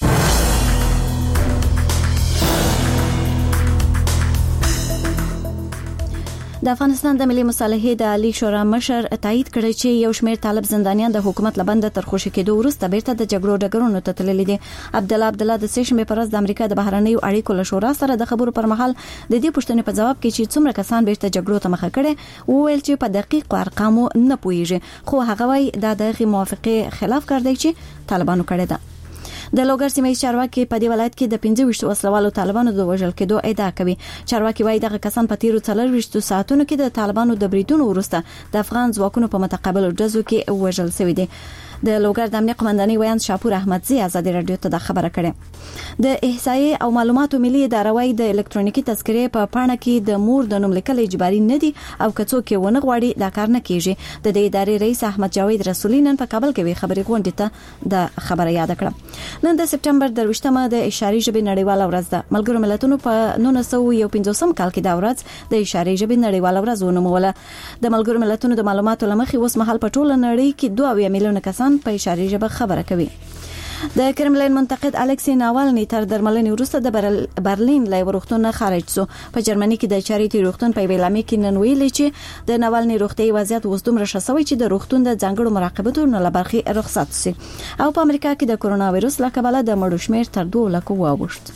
د افغانستان د ملي مصالحې د عالی شورا مشر تایید کړی چې یو شمېر طالب زندانیان د حکومت لبند تر خوشی کېدو وروسته بیرته د جګړو ډګرونو ته تللي دي. عبد الله عبد الله د سیشنبه پرز د امریکا د بهرنیو اړیکو له شورا سره د خبرو پر مهال د دې پوښتنې په جواب کې چې څومره کسان بیرته جګړو ته مخه کړي وویل چې په دقیق ارقامو نه پوهیږي خو هغه وايي دا د موافقه خلاف کار دی چې طالبانو کړی ده. د لوګر سیمې چارواکي په دې ولایت کې د پنځه ویشت وسلوالو طالبانو د وژل کېدو ادعا کوي. چارواکي وايي دغه کسان په تیرو څلور ویشت ساعتونو کې د طالبانو د بریدونو وروسته د افغان ځواکونو په متقابل ډزو کې وژل شوی دي. د لوګر د امنیه قومندانۍ ویاند شاپور احمدزي ازادي رادیو ته د خبره کړې. د احصایې او معلوماتو ملي اداره وايي د الکترونیکي تذکرې په پاڼه کې د مور د نوم لیکل اجباري نه دي او کڅو کې ونه غواړي دا کار نه کیږي. د دې ادارې رئیس احمد جاوید رسولي نن په کابل کې خبري غونډه ته د خبره یاد کړه. نن د سپټمبر درویشتمه د اشاري ژبې نړیواله ورځ ده. ملګرو ملتونو په نولس سوه پنځوسم کال کې دا ورځ د اشاري ژبې نړیواله ورځ ونوموله. د ملګرو ملتونو د معلوماتو لمخې اوس مهال په ټوله نړۍ کې دوه میلیونه کسان په اشاري ژبه خبره کوي. د کرملین منتقد الکسی ناوالنی تر درملنې وروسته د برلین له روغتون خارج شو. په جرمني کې د چاریټي روغتون په ویلامي کې نن ویلي چې د ناوالنی روغتي وضعیت اوس دومره ښه شوی چې د روغتون د ځانګړو مراقبتو نه لبرخي رخصت شي. او په امریکا کې د کورونا وایرس له کبله د مړو شمېر تر دوه لکو واوښت.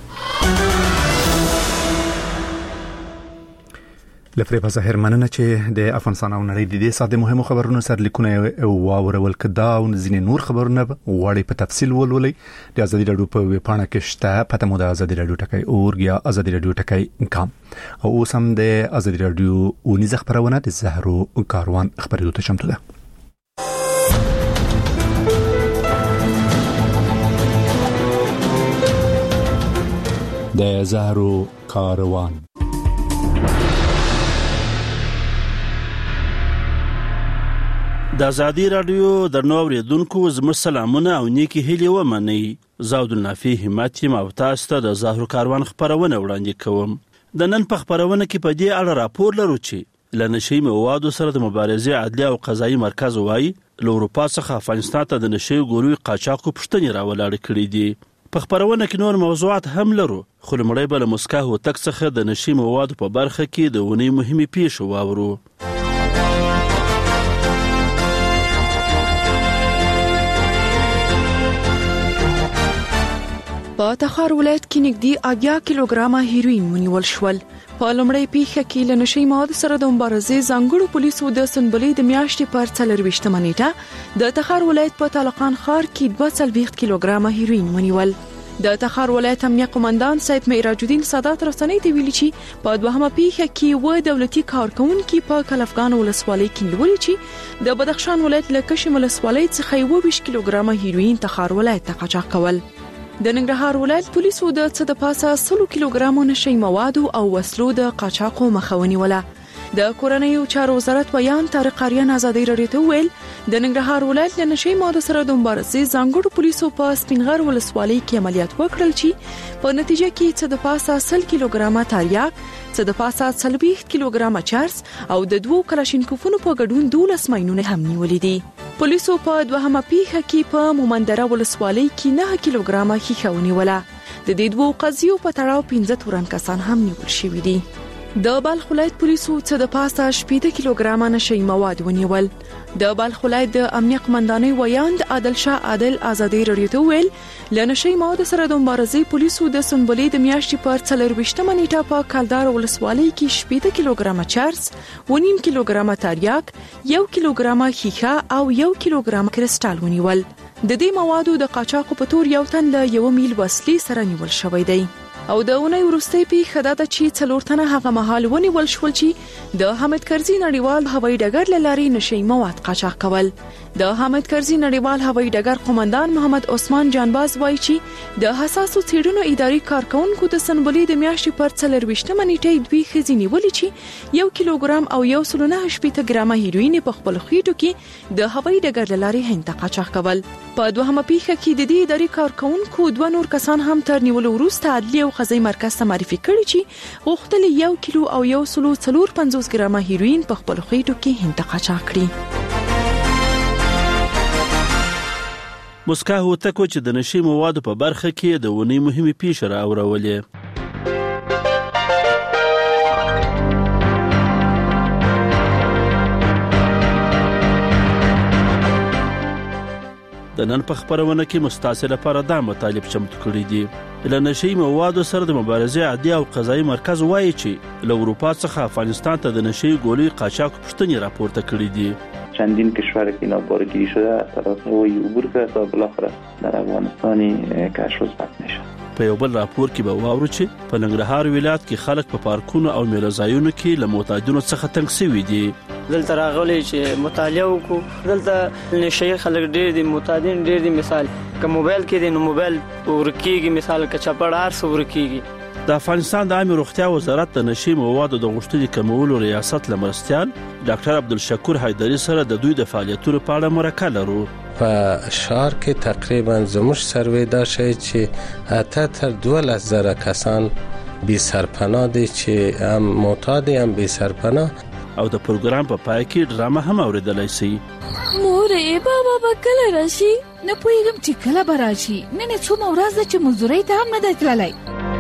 لفریبا ظاهر مننه چې د افغانستان او نړۍ د دې ساده مهمو خبرونو سرلیکونه واورول کدا او ځینې نور خبرونه وړي په تفصیل ولولي. د ازادي رادیو په ویب پاڼه کې شته پته مو د ازادي رادیو ټکای اورګ یا ازادي رادیو ټکای کام او اوس هم د ازادي رادیو اونیزه خبرونه د زهرو کاروان خبرېدو ته چمتو ده. د زهرو کاروان د ازادي رادیو درنو اوریدونکو زموږ سلامونه او نیکی هیلې ومنئ. زاود النافي همت یم او تاسو ته د زهرو کاروان خبرونه وړاندې کوم. د نن په خبرونه کې په دې اړه راپور لرو چې له نشي موادو سره د مبارزې عدلي او قضایي مرکز وايي له اروپا څخه افغانستان ته د نشي ګوروي قاچاقو پښتنې راولاړ کړي دي. په خبرونه کې نور موضوعات هم لرو خو لمړی به له مسکا هوتک څخه د نشي موادو په برخه کې د ونې مهمې پیښې واورو. په تخار ولایت کې نږدې اویا کیلوګرامه هیروین ونیول شول. په لومړۍ پیښه کې له نشي موادو سره د مبارزې ځانګړو پولیسو د سنبلې د میاشتې پر څلرویشتمه نیټه د تخار ولایت په طالقان ښار کې دوه څلوېښت کیلوګرامه هیروین ونیول. د تخار ولایت امنیه قومندان سید معراج الدین سادات رسنۍ ته ویلي چې په دوهمه پیښه کې و دولتي کارکونکي په کلفګان ولسوالۍ کې نیولي چې د بدخشان ولایت له کشم ولسوالۍ څخه یو ویشت کیلوګرامه هیروین تخار ولایت ته قاچاق کول. د ننګرهار ولایت پولیسو د څه د پاسه سلو کیلوګرامو نشي موادو او وسلو د قاچاقو مخه ونیوله. د کورنیو چارو وزارت ویان طارق اریان ازادي رادیو ته ویل د ننګرهار ولایت له نشي موادو سره د مبارزې ځانګړو پولیسو په سپینغر ولسوالۍ کې عملیات وکړل چې په نتیجه کې څه د پاسه سل کیلوګرامه تاریاک، څه د پاسه څلوېښت کیلوګرامه چرس او د دوو کلاشینکوفونو په ګډون دولس ماینونه هم نیولې دي. پولیسو په دوهمه پیښه کې په مومندره ولسوالۍ کې نه کیلوګرامه ښیښه ونیوله. د دې دوو قضیو په تړاو پنځه تورن کسان هم نیول شوي دي. د بلخ ولایت پولیسو څه د پاسه شپږ کیلوګرام نشي مواد ونیول. د بلخ ولایت د امنیه قمندانۍ ویاند عادل شاه عادل ازادي رادیو ته ویل لنشي مواد سره د مبارزې پولیسو د سنبلې د میاشتې پر څلرويشتمه نیټه په کلدار ولسوالۍ کې شپږ کیلوګرام چرس، ونیم کیلوګرام تریاک، یو کیلوګرام خیخه او یو کیلوګرام کرسټال ونیول. د دې موادو د قاچاقو په تور یو تن له یو میل وسلې سره نیول شوی دی. او د اونۍ وروستۍ پیښه دا ده چې څلور تنه هغه مهال ونیول شول چې د حامد کرزي نړیوال هوایي ډګر له لارې نشي مواد قاچاق کول. د حامد کرزي نړیوال هوایي ډګر قومندان محمد عثمان جانباز وایي چې د حساسو څېړنو اداري کارکونکو د سنبلې د میاشتې پر څلرويشتمه نیټه دوی ښځې نیولې چې یو کیلوګرام او یو سل نه شپږ ګرامه هیروین په خپل خېټو کې د هوایي ډګر له لارې هند ته قاچاق کول. په دوهمه پیښه کې د دې اداري کارکونکو دوه نور کسان هم تر نیولو وروسته عدلي او قضایي مرکز ته معرفي کړي چې غوښتل یو کیلو او یو سل څلور پنځوس ګرامه هیروین په خپل خېټو کې هند ته قاچاق کړي. مسکا هوتکو چې د نشي موادو په برخه کې د ونی مهمه پیښه راوړولې. د نن په خبرونه کې مستعصل لپاره دا مطالب چمتو کړی دي. له نشي موادو سره د مبارزې عادي او قضایي مرکز وایي چې له اروپا څخه افغانستان ته د نشي ګولۍ قاچاق پښتني راپورته کړی دي. چندین کشور که اینا بارگیری شده از طرف هوایی عبور کرد تا بالاخره در افغانستانی کشف ثبت میشه. په یو بل راپور کې به واورو چې په ننګرهار ولایت کې خلک په پارکونو او میله‌ځایونو کې له معتادینو څخه تنګ شوي دي. دلته راغلي چې مطالعه وکړو، دلته نشي خلک ډېر دي، معتادین ډېر دي. مثال که موبایل کې دي نو موبایل ورکیږي، مثال که چپړ هر څه ورکیږي. د افغانستان د عامه روغتیا وزارت د نشي موادو د غوښتنې کمولو ریاست لمرستيال ډاکټر عبدالشکور حیدری سره د دوی د فعالیتونو په اړه مرکه لرو. په شهر کې تقریبا زموږ سروې دا شي چې اته تر دولس زره کسان بی سرپناه دي چې هم معتاد هم بی سرپناه. او د پروګرام په پای کې ډرامه هم اوریدلای شي. مورې بابا به کله راشي؟ نه پوهېږم چې کله به راشي. نن یې څومره ورځ ده چې مزدورۍ ته هم نه دی تللی.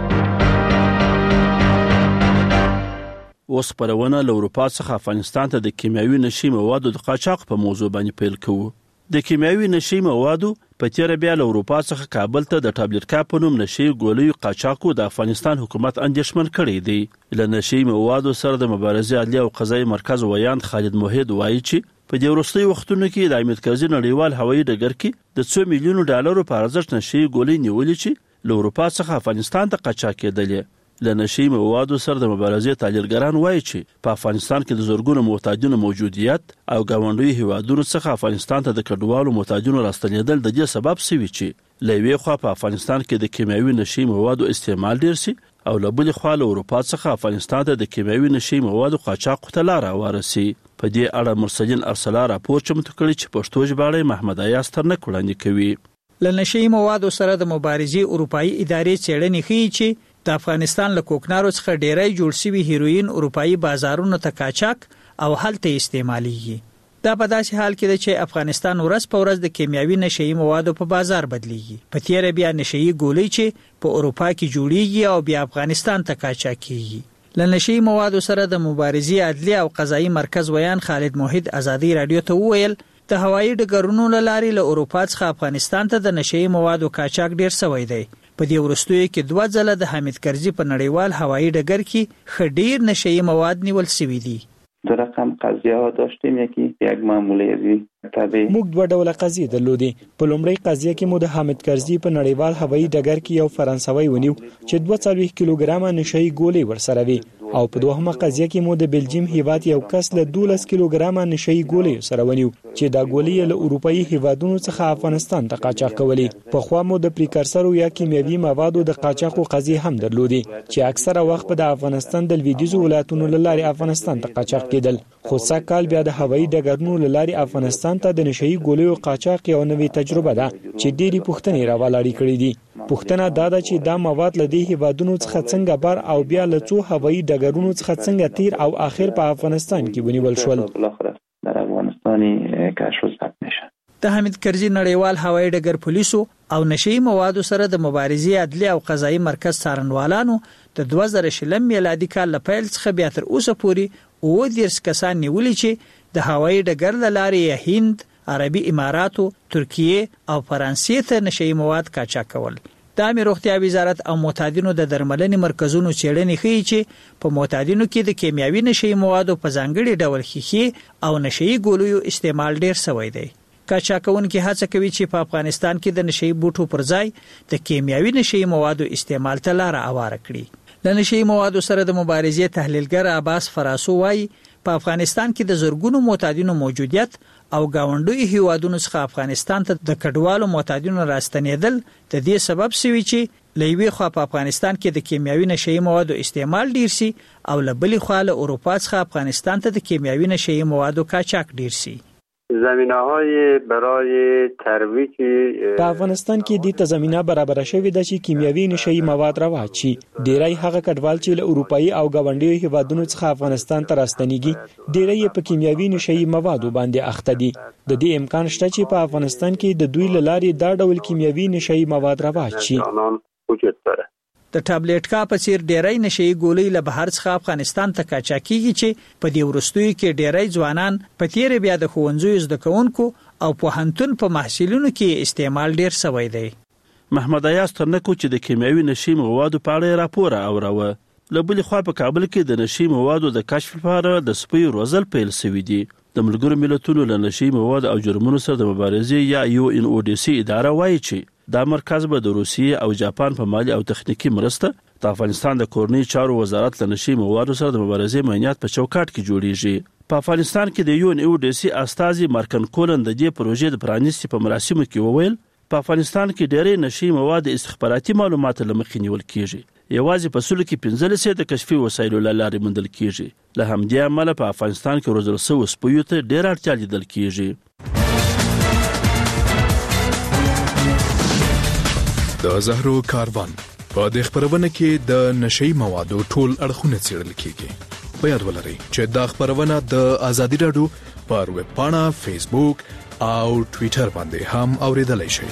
اوس پرونه له اروپا څخه افغانستان ته د کیمیاوي نشي موادو د قاچاق په موضوع باندې پیل کوو. د کیمیاوي نشي موادو په تیر بیا له اروپا څخه کابل ته د ټابلیټکا په نوم نشي ګولۍ قاچاقو د افغانستان حکومت اندېښمن کړی دی. له نشي موادو سره د مبارزې عدلي او قضایي مرکز ویاند خالد موحد وایي چې په دې وروستي وختونو کې د حامد کرزي نړیوال هوایي ډګر کې د څو میلیونو ډالرو په ارزښت نشي ګولۍ نیولې چې له اروپا څخه افغانستان ته قاچاق کېدلې. له نشي موادو سره د مبارزې تحلیلګران وایي چې په افغانستان کې د زورګونو معتادینو موجودیت او ګاونډي هیوادونو څخه افغانستان ته د کډوالو معتادینو راستنېدل د دې سبب شوي چې له یوې خوا په افغانستان کې د کیمیاوي نشي موادو استعمال ډیر شي او له بلې خوا له اروپا څخه افغانستان ته د کیمیاوي نشي موادو قاچاق ته لار هواره شي. په دې اړه مرسلین ارسلا راپور چمتو کړی چې پښتو ژباړه محمد ایاز ترنک وړاندې کوي. له نشي موادو سره د مبارزې اروپאי ادارې څېړنې ښيي چې د افغانستان له کوکنارو څخه ډیری جوړ شوی هیروین اروپאי بازارونو ته قاچاق او هلته استعماليږي. دا په داسې حال کې ده چې افغانستان ورځ په ورځ د کیمیاوي نشئی موادو په بازار بدلیږي. په تیر بیا نشئی ګولۍ چې په اروپا کې جوړیږي او بیا افغانستان ته قاچاق کیږي. له نشئی موادو سره د مبارزې عدلي او قضایي مرکز ویان خالد موحد ازادي رادیو ته وویل د هوایي ډګرونو لاري له اروپا څخه افغانستان ته د نشئی موادو قاچاق ډیر شوی دی. په دې ورستوي کې دوه ځله د حامد کرزي په نړیوال هوایي ډګر کې خډیر نشئی مواد نیول شوی دي. دو رقم قضیه ها داشتیم، یکی یک معامله ازی تابع موږ دوه ډوله قضیې درلودې. په لومړی قضیه کې مو د حامد کرزي په نړیوال هوایي ډګر کې یو فرانسوي ونیو چې دوه څلوېښت کیلوګرامه نشئی ګولۍ ورسره وي، او په دوهمه قضیه کې مو د بلجیم هیواد یو کس له دولس کیلوګرامه نشئی ګولۍ سره ونیو چې دا ګولۍ له اروپאי هیوادونو څخه افغانستان ته قاچاق کولې. په خوا مو د پریکرسرو یا کیمیاوي موادو د قاچاقو قضیې هم درلودې چې اکثره وخت په د افغانستان د لویدیځو ولایتونو له لارې افغانستان ته قاچاق کېدل. خو څه کال بیا د هوایي ډګرونو له لارې افغانستان ته د نشئی ګولۍ قاچاق یو نوې تجربه ده چې ډېری پوښتنې راولاړې کړې دي. پوښتنه دا ده چې دا مواد له دې هیوادونو څخه څنګه بار او بیا له څو هوایي ډګرونو څخه څنګه تیر او آخر په افغانستان کې ونیول شول. در افغانستانی کشف ثبت میشه. د حامد کرزي نړیوال هوایي ډګر پولیسو او نشي موادو سره د مبارزې عدلي او قضایي مرکز څارنوالانو د دوه زره شلم میلادي کال له پیل څخه بیا تر اوسه پورې اووه دېرش کسان نیولي چې د هوایي ډګر له لارې هند، عربي اماراتو، ترکیه او فرانسې ته نشي مواد قاچاق کول. د عامه روغتیا وزارت او معتادینو د درملنې مرکزونو څېړنې ښيي چې په معتادینو کې د کیمیاوي نشي موادو په ځانګړي ډول ښيښې او نشي ګولیو استعمال ډیر شوی دی. قاچاقونکي هڅه کوي چې په افغانستان کې د نشي بوټو پر ځای د کیمیاوي نشي موادو استعمال ته لار هواره کړي. د نشي موادو سره د مبارزې تحلیلګر عباس فراسو وايي په افغانستان کې د زورګونو معتادینو موجودیت او گاونډوي هیوادونو څخه افغانستان ته د کډوالو معتادینو راستنېدل د دې سبب شوی چې لوی خو په افغانستان کې د کیمیاوي نشي موادو استعمال ډیر سي او لبلي خو له اروپا څخه افغانستان ته د کیمیاوي نشي موادو قاچاق ډیر سي. زمینه‌های برای ترویج په افغانستان کې د تضمینه برابر شوې ده چې کیمیاوي نشي مواد رواج شي. ډیری هغه کډوال چې له اروپאי او گاونډي هیوادونو څخه افغانستان ته راستنیږي ډیری په کیمیاوي نشي موادو باندې اخته دي. د دې امکان شته چې په افغانستان کې د دوی لارې دا ډول کیمیاوي نشي مواد رواج شي. وجود داره. د ټابلیټ کا په څیر ډیری نشي ګولۍ له بهر څخه افغانستان ته قاچاقيږي چې په دې ورستوي کې ډیری ځوانان په تیر بیا د ښوونځیو زده کوونکو او پوهنتون په محصلینو کې استعمال ډیر شوی دی. محمد ایاز ترنکو چې د کیمیاوي نشي موادو په اړه راپور اوروه. لبلي خو په کابل کې د نشي موادو د کشف لپاره د سپیو روزل پیل شوی دی. د ملګرو ملتونو له نشي مواد او جرمونو سره د مبارزې یا یو ان او ډي سي اداره وایي چې دا مرکز به د روسیې او جاپان په مالی او تخنیکی مرسته د افغانستان د کورنۍ چارو وزارت له نشي موادو سره د مبارزې معنیات په چوکاټ کې جوړیږي. په افغانستان کې د یو ان او ډي سي استازي مارکن کولن د دې پروژې د پرانیستي په مراسمو کې وویل په افغانستان کې ډېری نشي مواد استخباراتي معلومات لمخې نیول کیږي. یوازې په سلو کې پنځه لسیزه د کشفي وسایلو له لارې موندل کیږي. له همدې امله په افغانستان کې روزل شوي سپیو ته ډېر اړتیا لیدل کیږي. د زهرو کاروان په د خبرونه کې د نشي موادو ټول اړخونه څېړل کیږي. په یاد ولرئ چې دا خبرونه د ازادي راډیو پر ویب پاڼه، فیسبوک او ټوئیټر باندې هم اوریدلای شئ.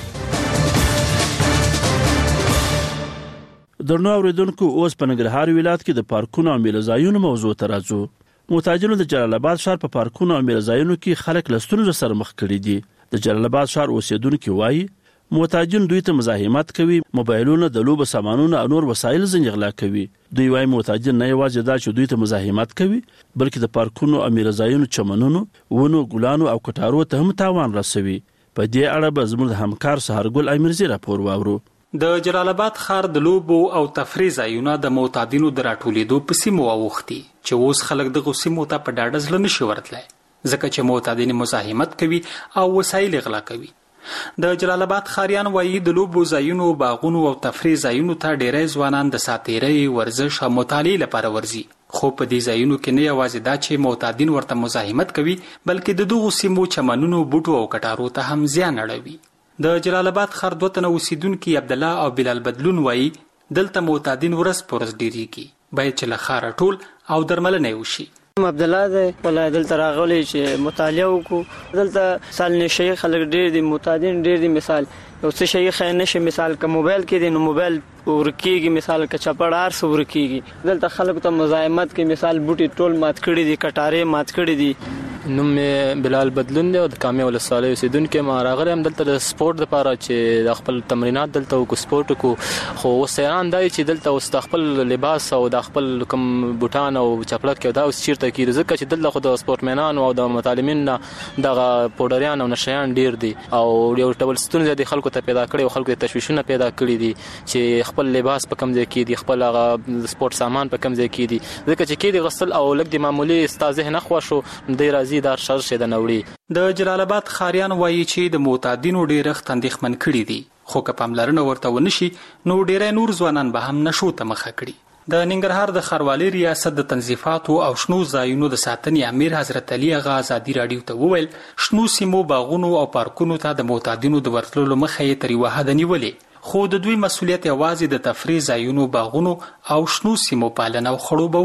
درنو اوریدونکو اوس په ننګرهار ولایت کې د پارکونو او میله ځایونو موضوع ته راځو. معتادینو د جلال آباد ښار په پارکونو او میله ځایونو کې خلک له ستونزو سره مخ کړي دي. د جلال آباد ښار اوسیدونکو وایي معتادین دوی ته مزاحمت کوي، موبایلونه، د لوبو سامانونه او نور وسایل ځنې غلا کوي. دوی وايي معتادین نه یوازې دا چې دوی ته مزاحمت کوي بلکې د پارکونو او میله ځایونو چمنونو، ونو، ګلانو او کټارو ته هم تاوان رسوي. په دې اړه به زموږ همکار سهارګل امیرزی راپور واورو. د جلال آباد ښار د لوبو او تفریح ځایونه د معتادینو د راټولېدو په سیمو اوښتي چې اوس خلک دغه سیمو ته په ډاډه زړه نشي ورتلی ځکه چې معتادین مزاحمت کوي او وسایل غلا کوي. د جلال آباد ښاریان وایي د لوبو ځایونو، باغونو او تفریح ځایونو ته ډیری ځوانان د ساتیرۍ، ورزش او مطالعې لپاره ورځي. خو په دې ځایونو کې نه یوازې دا چې معتادین ورته مزاحمت کوي بلکې د دغو سیمو چمنونو، بوټو او کټارو ته هم زیان اړوي. د جلال آباد ښار دوه تنه اوسیدونکي عبدالله او بلال بدلون وایي دلته معتادین ورځ په ورځ ډیریږي، باید چې له ښاره ټول او درملنه یې وشي. عبدالله دی ولای دلته راغلی چې مطالعه وکړو. دلته سال نشي خلک ډیر دي، معتادین ډیر دي. مثال یو څه شي خې نشي، مثال که موبایل کې دی نو موبایل ورکیږي، مثال که چپړ هر څه ورکیږي. دلته خلکو ته مزاحمت کوي، مثال بوټي ټول مات کړي دي، کټارې مات کړي دي. نوم مې بلال بدلون دی او د کامې ولسوالۍ اوسیدونکی یم. راغلی یم دلته د سپورت لپاره چې د خپل تمرینات دلته وکړو، سپورت وکړو. خو اوس حیران دی چې دلته اوس د خپل لباس او د خپل کوم بوټان او چپلک دا اوس چیرته کېږي ځکه چې دلته خو د سپورټمنانو او د متعلمین نه دغه پوډریان او نشیان ډیر دي او یو ډول ستونزې د خلکو ته پیدا کړي او خلکو ته تشویشونه پیدا کړي دي چې خپل لباس په کوم ځای کې دي، خپل هغه سپورت سامان په کوم ځای کې دي ځکه چې کې د غسل او لږ د معمولي ستا ذهن نه خوښ شو دی راځي دار شر شه د نوړي. د جلال آباد ښاریان وایي چې د معتادینو ډیرښت اندېښمن کړي دي، خو که پاملرنه ورته ونشي نو ډیری نور ځوانان به هم نشو ته مخه کړي. د ننګرهار د ښاروالۍ ریاست د تنظیفاتو او شنو ځایونو د ساتنې امیر حضرت علي اغا ازادي راډیو ته وویل شنو سیمو، باغونو او پارکونو ته د معتادینو د ورتللو مخه یې تر یوه حده نیولې، خو د دوی مسؤلیت یوازې د تفریح ځایونو، باغونو او شنو سیمو پالنه او خړوبول دي.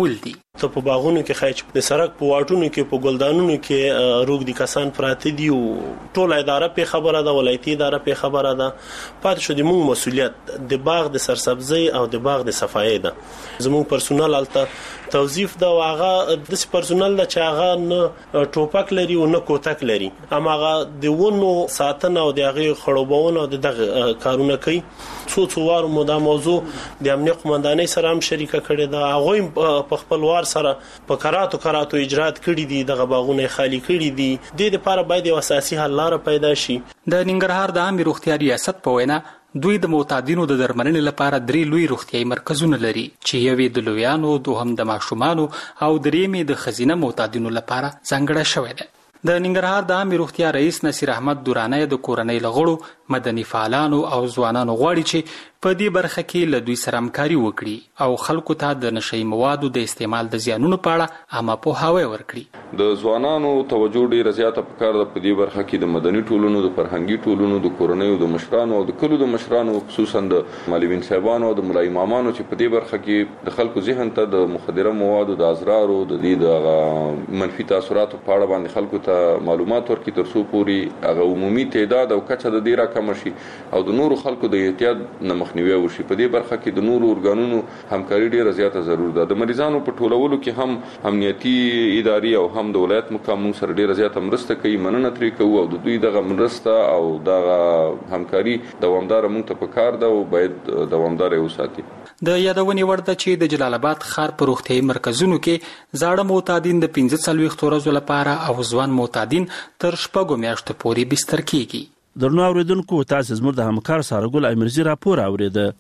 ته په باغونو کې خایچ د سړک په واټونو کې په ګلدانونو کې روغ دي کسان پراته دي او ټول اداره په خبره ده ولایتي اداره په خبره ده پات شو د موږ مسولیت د باغ د سرسبزي او د باغ د صفایي ده زموږ پرسونل الته توظیف دا واغه د پرسونل د چاغه نه ټوپک لري او نه کوتک لري اماغه د ونو ساتنه او د هغه خړوبونه او دغه کارونه کوي څو څو وار مو دا موضوع د امنیت قومندانۍ سره هم شریکه کړې ده هغه په خپل وار سره په کراتو کراتو اجرات کړي دي دغه باغونه خالی کړي دي د دې لپاره باید یو اساسي حل لار پیدا شي د ننګرهار د عامه روغتیا ریاست په وینا دوی د معتادینو د درملنې لپاره درې لوی روغتيایي مرکزونه لري چې یوې د لویانو دوهم د ماشومانو او درېمې د خزینه معتادینو لپاره ځانګړی شوی دی د ننګرهار د عامه روغتیا رئیس نصیر احمد دورانه د کورنۍ لغړو مدني فعالانو او ځوانانو غواړي چې په دې برخه کې له دوی سره همکاري وکړي او خلکو ته د نشي موادو د استعمال د زیانونو په اړه عامه پوهاوی ورکړي د ځوانانو توجه ډیره زیاته پکار ده په دې برخه کې د مدني ټولنو د فرهنګي ټولنو د کورنۍ د مشرانو او د کلو د مشرانو خصوصا د معلمین صاحبانو او د ملای امامانو چې په دې برخه کې د خلکو ذهن ته د مخدره موادو د اضرار او د دې د منفي تاثیراتو په اړه باندې خلکو ته معلومات ورکړي تر څو پوري هغه عمومي تعداد او کچه د ډیره کم شي او د نورو خلکو د احتیاط نه مخنیوي وشي په دې برخه کې د نورو ارګانونو همکاري ډیره زیاته ضرور ده د مریضانو په ټولولو کې هم امنیتي اداري او هم د ولایت مقام سره ډیره زیاته مرسته کوي مننه ترې کوو او د دوی دغه مرسته او دغه همکاري دوامدار مونږ ته پکار ده او باید دوامدار وساتي د یادونې وړ ده چې د جلال آباد ښار په روغتیایي مرکزونو کې زاړه معتادین د پنځه څلوېښت ورځو لپاره او ځوان معتادین تر شپږو میاشتو پورې بستر کیږي درنو اوریدونکو تاسو زموږ د همکار سارګل امیرزی راپور اوریده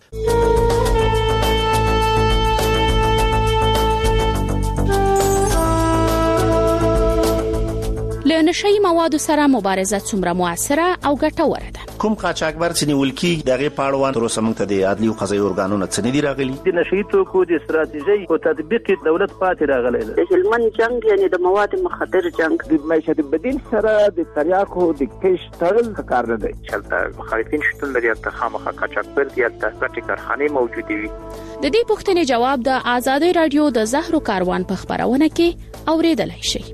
له نشئی موادو سره مبارزه څومره موثره او ګټوره ده کوم قاچاقبر چې نیول کیږي دغه پاړوان تر اوسه موږ ته د عدلي او قضایي ارګانونو څخه دی راغلي د نشئی توکو د استراتیژي او تطبیق دولت پاتې راغلی دی د هلمند جنگ یعنی د مواد مخدر جنگ د معیشت بدیل سره د تریاکو د کش تړل کار نه دی چې مخالفین شتون لري ته خامخا قاچاقبر دی ته ګټي کارخانه موجوده وي د دې پوښتنې جواب د آزادۍ رادیو د زهرو کاروان په خبرونه کې اوریدلای شئ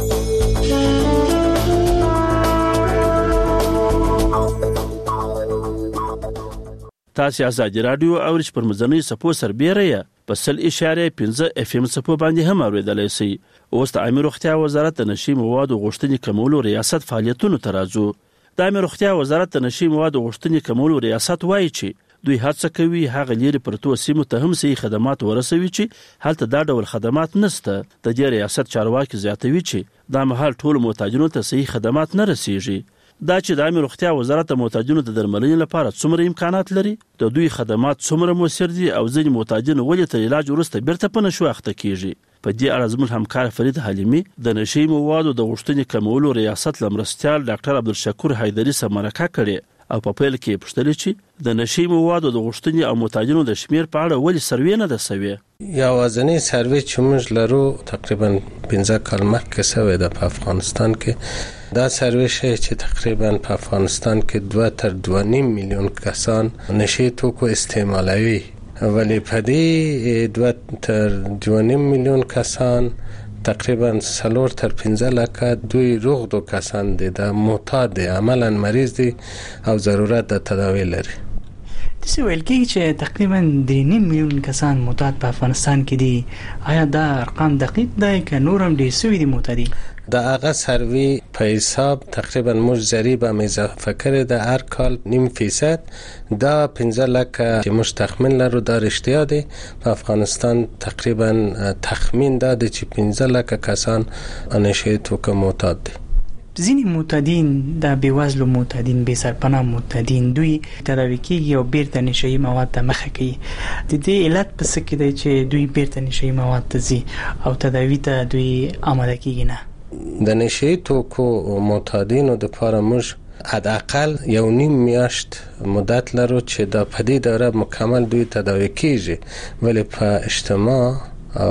تاسو آزادي رادیو او رچ پر مزنی سپو سربېره یا په سل اشاره پنځه اف ام سپو باندې هم اوریدلای شئ اوس د عامه روغتیا وزارت د نشي موادو غوښتنې کمولو ریاست فعالیتونو ترازو د عامه روغتیا وزارت د نشي موادو غوښتنې کمولو ریاست وایي چې دوی هڅه کوي هغه لري پرتو سیمو ته هم صحیح خدمات ورسوي چې هلته دا ډول خدمات نشته د دې ریاست چارواکي زیاتوي چې دا مهال ټول محتاجونو ته صحیح خدمات نه رسیږي دا چې د عامه روغتیا وزارت د محتاجونو د درملنې لپاره څومره امکانات لري د دوی خدمات څومره موثر دي او ځینې محتاجین ولې تر علاج وروسته بیرته په نشو اخته کیږي په دې اړه زموږ همکار فرید حلیمی د نشي موادو د غوښتنې کمولو ریاست لمرستیال ډاکټر عبدالشکور حیدری سره مرکه کړې او په پیل کې پوښتنه چې د نشي موادو د غوښتنې او محتاجینو د شمیر په اړه ولې سروې نه ده سوې یا وازنی سروې چې موږ لرو تقریبا پنځه کال مخکې سوې ده په افغانستان کې دا سروې شي چې تقریبا په افغانستان کې دوه تر دوه نیم میلیون کسان نشي توکو استعمالوي ولی په دې دوه تر دوه نیم میلیون کسان تقریبا سلور تر پنځه لکه دوی روغ دو کسان دي د معتاد دي عملا مریض دي او ضرورت د تداوی لري تاسو ویل کېږي چې تقریبا درې نیم میلیون کسان معتاد په افغانستان کې دي آیا دا ارقام دقیق دی که نور هم ډېر سوي دي معتادین دا هغه سروي په حساب تقریبا موږ ضریب هم اضافه کړی د هر کال نیم فیصد دا پنځه لکه چې موږ تخمین لرو دا رښتیا دی په افغانستان تقریبا تخمین دا دی چې پنځه لکه کسان نشي توکو معتاد دي ځینې معتادین د بېوزلو معتادین بې سرپناه معتادین دوی تداوي کېږي او بیرته نشهیي مواد ته مخه کوي د دې علت په څه کې دی چې دوی بیرته نشهیي مواد ته ځي او تداوي ته دوی آماده کېږي نه د نشي توکو معتادینو د لپاره موږ حداقل یو نیم میاشت مدت لرو چې د پدې دوره مکمل دوی تداوی کیږي ولی په اجتماع او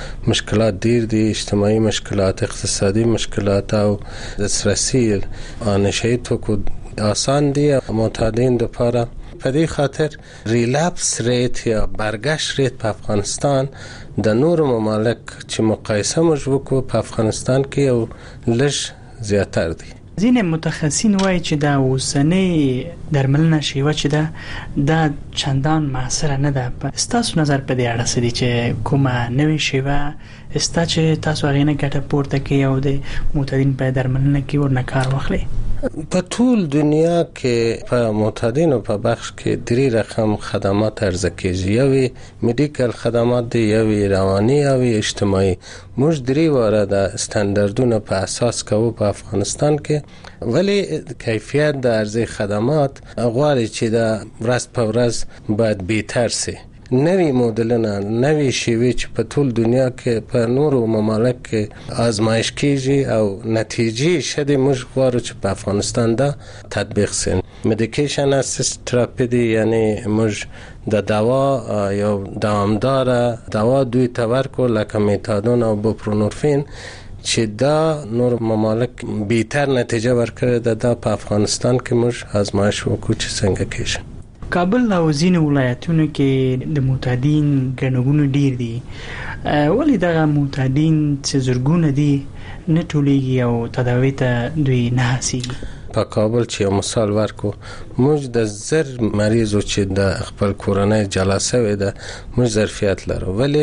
مشکلات ډیر دي اجتماعي مشکلات اقتصادي مشکلات او دسترسی نشي توکو آسان دي معتادین د لپاره په دې خاطر ریلاپس ریت یا برگشت ریت په افغانستان د نور ممالک چې مقایسه موږ وکړو په افغانستان کې یو لږ زیاتر دی. ځینې متخصصین وایي چې دا اوسنۍ درملنه شیوه چې ده دا چندان موثره نه ده. ستاسو نظر په دې اړه څه دی چې کومه نوې شیوه ستا چې تاسو هغې نه ګټه پورته کوي او د معتادین په درملنه کې ورنه کار واخلئ؟ په ټول دنیا کې په معتادینو په بخش کې درې رقم خدمات عرضه کېږي. یوې میډیکل خدمات دي، یوې رواني او اجتماعي. موږ درې واره د ستاندردونو په اساس کوو په افغانستان کې، ولی کیفیت د عرضه خدمات غواړي چې د ورځ په ورځ باید بهتر سي. نوی مدلونه، نوی شیوه چې په ټول دنیا کې په نورو ممالک کې آزمایش کیږي او نتیجې شته، موږ غواړو چې په افغانستان دا تطبیق سي. میډیکیشن اسیست تراپی دی، یعنی موږ د دوا یو دوامدار دوا دوی ته ورکو لکه میتادون او بوپرونورفین چې دا نور ممالک بهتر نتیجه ورکړي ده. دا په افغانستان کې موږ آزمایش وکړو چې څنګه کیږي. کابل او ځینې ولایتونو کې د معتادین ګڼهګونې ډیر دي، ولې دغه معتادین چې زرګونه دي نه ټولیږي او تداوی ته دوی نه هڅیږي؟ په کابل چې یو مثال ورکو، موږ د زر مریضو چې د خپل کورنۍ جلا سوی ده موږ ظرفیت لرو، ولی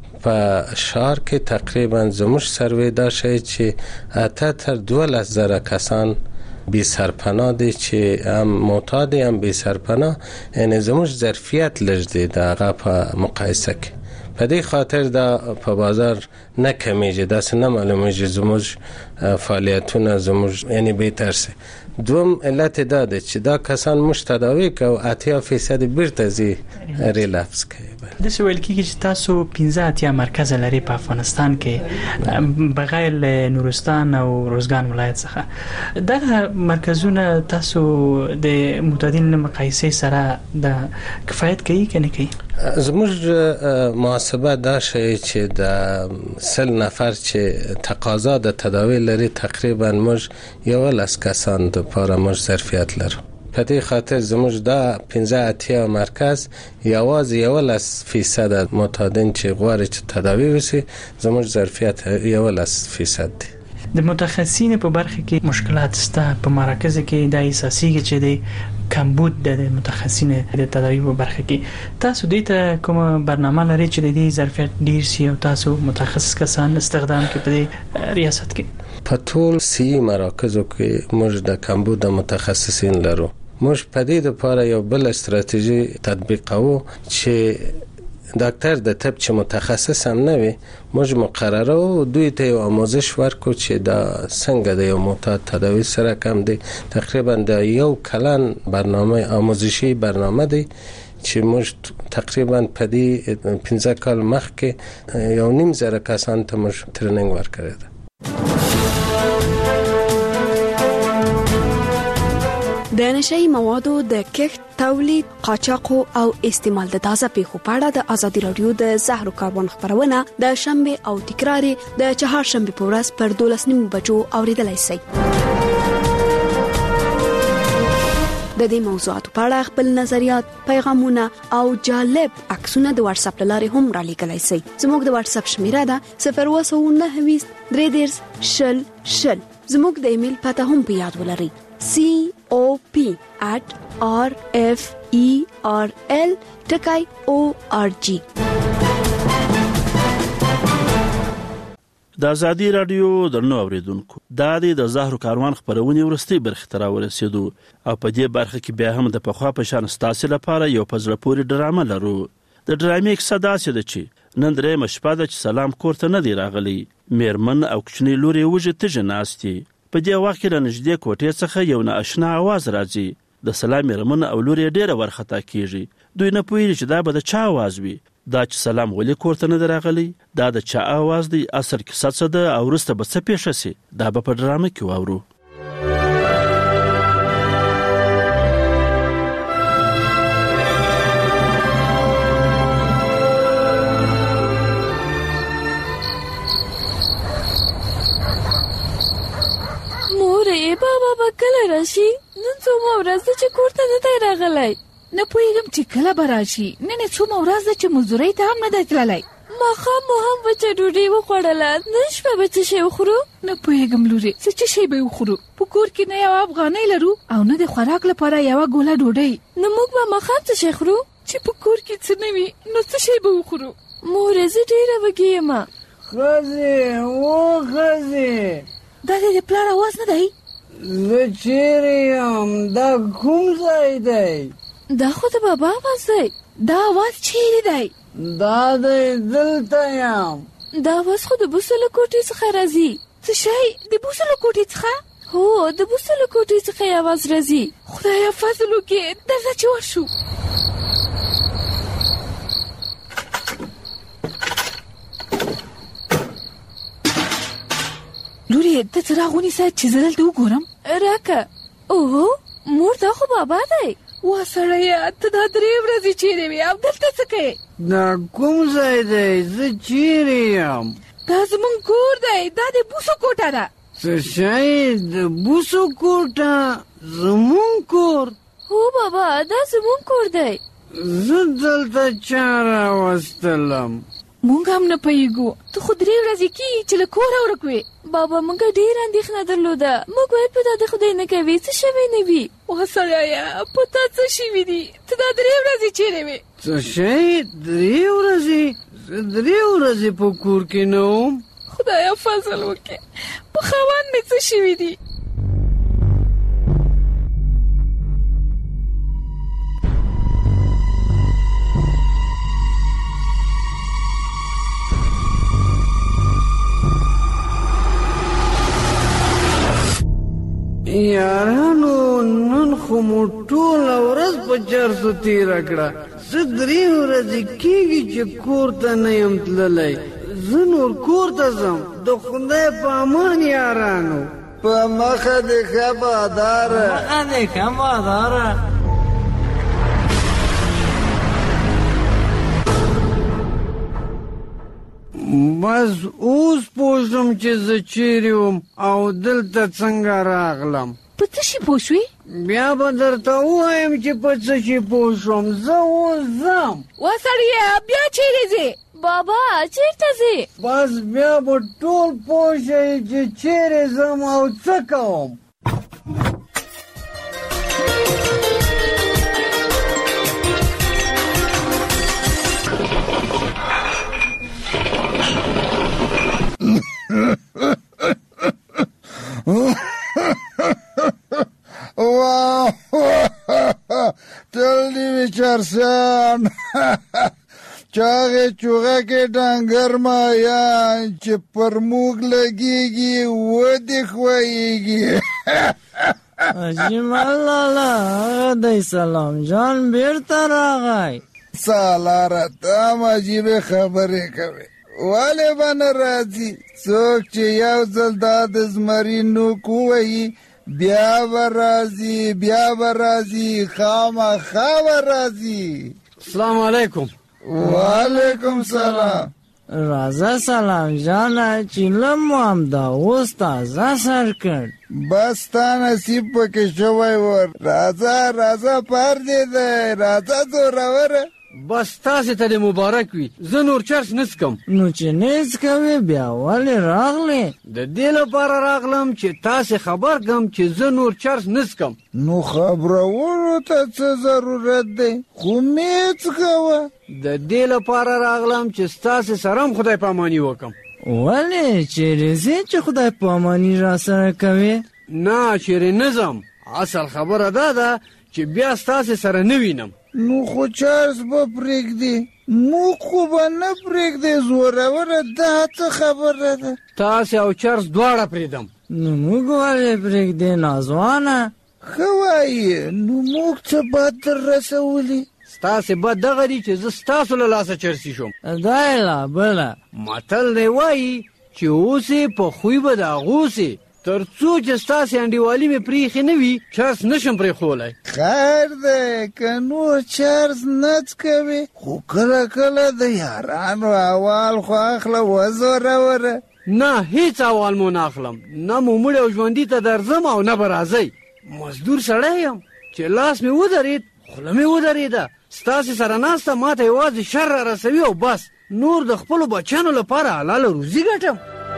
په شهر کې تقریبا زموږ سروې دا شی چې اته تر دولس زره کسان بی سرپناه دی چې هم معتاد هم بی سرپناه، یعنی زموږ ظرفیت لږ دی د هغه په مقایسه کې. په دې خاطر دا په بازار نه کمیږي، داسې نه معلومیږي زموږ فعالیتونه زموږ یعنی بهتر سي. دوم علت دا ده چې دا کسان موږ تداوی کوو، اتیا فیصد بیرته ځي ریلپس کوي. داسې ویل کېږي چې تاسو پنځه اتیا مرکز لري په افغانستان کې بغیر له نورستان او روزګان ولایت څخه. دغه مرکزونه تاسو د معتادین له مقایسې سره د کفایت کوي که نه کوي؟ زموږ محاسبه دا شی چې د سل نفر چې تقاضا د تداوی لري تقریبا موږ یولس کسان د پاره موږ ظرفیت لرو. په دې خاطر زموږ دا پنځه اتیا مرکز یوازې یولس فیصد معتادین چې غواړي چې تداوی وشي، زموږ ظرفیت یولس فیصد دی. د متخصصین په برخه کې مشکلات سته په مراکز کې د اساسي چې د کمبود د متخصصین د تداوی په برخه کې. تاسو دې ته کوم برنامه لري چې د دې ظرفیت ډیر سي او تاسو متخصص کسان استخدام کې په ریاست کې؟ په ټول سی مراکزو کې موږ د کمبود د متخصصین لرو. موږ په دې لپاره یو بل استراتیژي تطبیقوو چې ډاکټر د طب چې متخصص هم نه وي، موږ مقرره او دوی ته یو آموزش ورکو چې دا څنګه د یو معتاد تداوی سره کم دی. تقریبا د یو کلن برنامه آموزشی برنامه دی چې موږ تقریبا په دې پنځه کال مخکې یو نیم زره کسان ته موږ تریننګ ورکړی دی. د نشئی موادو د کښت، تولید، قاچاق او استعمال د تازه پیښو په اړه د ازادي رادیو د زهرو کاروان خبرونه د شنبه او تکرار د چهارشنبه په ورځ پر دولس نیمو بجو اوریدلای شئ. د دې موضوعاتو په اړه خپل نظریات، پیغامونه او جالب عکسونه د واتس اپ لارې هم را لیږلی شئ. زموږ د واتس اپ شمیره ده صفر اووه سوه نهه ویشت درې دېرش شل شل. زموږ د ایمیل پته هم په یاد ولرئ: C O P at R F E R L ټکی O R G. د ازادي رادیو درنو اوریدونکو، دا د زهرو کاروان خبرونه ورستي برخه تر ورسېدو او په دې برخه کې بیا هم د پخوا په شان ستاسو لپاره یو پزړه پورې ډرامه لرو. د ډرامې کیسه داسې ده چې نن درې مشپه ده چې سلام کوړه نه دی راغلی. میرمن او کوچنی لوري وجه تجه ناستي. په دې وخت کې نږدې کوټې څخه یو ناشنا आवाज راځي. د سلام میرمن او لوري ډیره ورختا کیږي. دوی نه پوهیږي چې دا به د چا आवाज وي. دا چې سلام ولې کوړه نه راغلی، دا د چا आवाज دی، اثر کیسه څه ده او وروسته به څه پیښ شي، دا به په ډرامه کې واورو. مورې بابا به کله راشي؟ نن څومره ورځ ده چې کور ته نه دی راغلی. نه پوهېږم چې کله به راشي. نن یې څومره ورځ ده چې مزدورۍ ته هم نه دی تللی. ماښام مو هم وچه ډوډۍ وخوړله، نن شپه به څه شی وخورو؟ نه پوهېږم لورې څه چې شی به وخورو. په کور کې نه یوه افغانۍ لرو او نه د خوراک لپاره یوه ګوله ډوډۍ. نو موږ به ماښام څه شی خورو؟ چې په کور کې څه نه وي نو څه شی به وخورو؟ مورې زه ډېره وږې یم. ښځې و ښځې، دا د پلار اواز نه دی؟ زه چیرې یم؟ دا کوم ځای دی؟ دا خو د بابا اواز دی. دا اواز چیرې دی؟ دا دی دلته یم. دا اواز خو د بوسو له کوټې څخه راځي. څه شی د بوسو له کوټې څخه؟ هو د بوسو له کوټې څخه یې اواز راځي. خدایه فضل وکړې درځه چې ورشو. لورې ته څراغ ونیسه چې زه دلته وګورم. راکه. اوهو مور دا خو بابا دی. وا سړیه ته دا درې ورځې چیرې وې او دلته څه کوې؟ دا کوم ځای دی؟ زه چیرې یم؟ دا زمونږ کور دی. دا د بوسو کوټه ده. څه شی؟ د بوسو کوټه؟ زمونږ کور؟ هو بابا دا زمونږ کور دی. زه دلته چا راوستلم؟ مونږ هم نه پوهېږو. ته خو درې ورځې کېږي چې له کوره ورک وې. بابا موږ ډېره اندېښنه درلوده. موږ ویل په دا د خدای نه کوي څه شوی نه وي. وا سړیه په تا څه شوي دي؟ ته دا درې ورځې چیرې وې؟ څه شی؟ درې ورځې؟ زه درې ورځې په کور کې نه وم. خدایه فضل وکړې په خاوند مې څه شوي دي؟ یارانو نن خو مو ټوله ورځ په چرسو تېره کړه. زه درې ورځې کېږي چې کور ته نه یم تللی. زه نور کور ته ځم. د خدای په امان یارانو. په مخه دې ښه باداره. مخه دې ښه باداره. بس اوس پوه شوم چې زه چیرې وم او دلته څنګه راغلم. په څه شي پوه شوې؟ بیا به درته ووایم چې په څه شي پوه شوم. زه اوس ځم. وا سړیه بیا چیرې ځې؟ بابا چیرته ځې؟ بس بیا به ټول پوه شئ چې چیرې ځم او څه کوم. تل دی وچارسان چاغه چوغه کې ډنګر مایان چې پر موږ لګیږي ودې خوایږي. اجمل لالا دای سلام جان بیرته راغی. سالاره ته عجیبه خبرې کوي. والے باندې راځي څوک چې یو ځل دا د زمري نوک ووایي بیا به راځي بیا به راځي خامخا به راځي. السلام علیکم. وعلیکم سلام. راځه سلام جانه چیلم مو هم دا اوس تازه سر کړ. بس تا نصیب پکې شوی ور. راځه راځه پر دې دی راځه زوروره. بس تاسې ته دې مبارک وي. زه نور چرس نڅکم. نو چې نڅکوې بیا ولې راغلې؟ د دې لپاره راغلم چې تاسې خبر کړم چې زه نور چرس نڅکم. نو خبرولو ته څه ضرورت دی؟ خو مې څکوه. د دې لپاره راغلم چې ستاسې سره هم خدای پاماني وکړم. ولې چیرې ځې چې خدای پاماني را سره کوې؟ نه چیرې نه ځم. اصل خبره دا ده چې بیا ستاسې سره نه وینم. نو خو چارس به پرېږدي. موږ خو به نه پرېږدی زوروره. دا څه خبره ده؟ تاسې او چرس دواړه پرېږدم. نو موږ ولې پرېږدې نازوانه؟ ښه وایي. نو موږ څه بد در رسولي؟ ستاسې بد دغه دي چې زه ستاسو له لاسه چرسي شوم. دا یې لا بله متل دی وایي چې اوسې په خوی به د اغوسې. تر څو چې ستاسې انډیوالي مې پرېښې نه وي چرس نشم پرېښولی. خیر دی که نور چرس نه څکوې خو کله کله د یارانو احوال خو اخله وزوروره. نه هیڅ احوال مو نه اخلم. نه مو مړی او ژوندي ته درځم او نه به راځئ. مزدور سړی یم چې لاس مې ودرېد خوله مې ودرېده. ستاسې سره ناسته ماته یوازې شر را رسوي او بس نور د خپلو بچیانو لپاره حلاله روزي ګټم.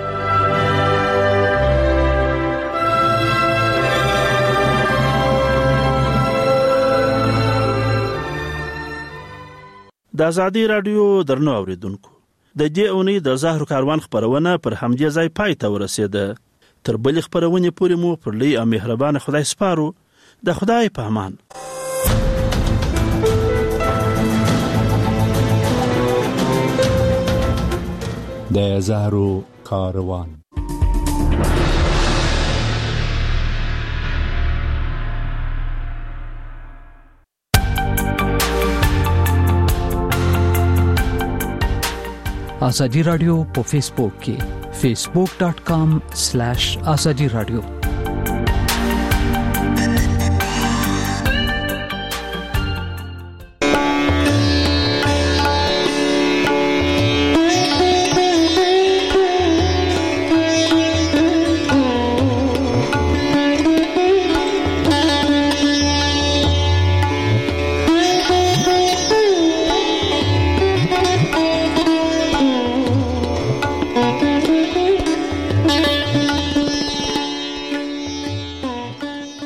د ازادي رادیو درنو اوریدونکو، د دې اونۍ د زهرو کاروان خبرونه پر همدې ځای پای ته ورسېده. تر بلې خبرونې پورې مو پر لوی او مهربانه خدای سپارو. د خدای په امان. د زهرو کاروان. آزادی رادیو په فیسبوک کې facebook.com/azadi radio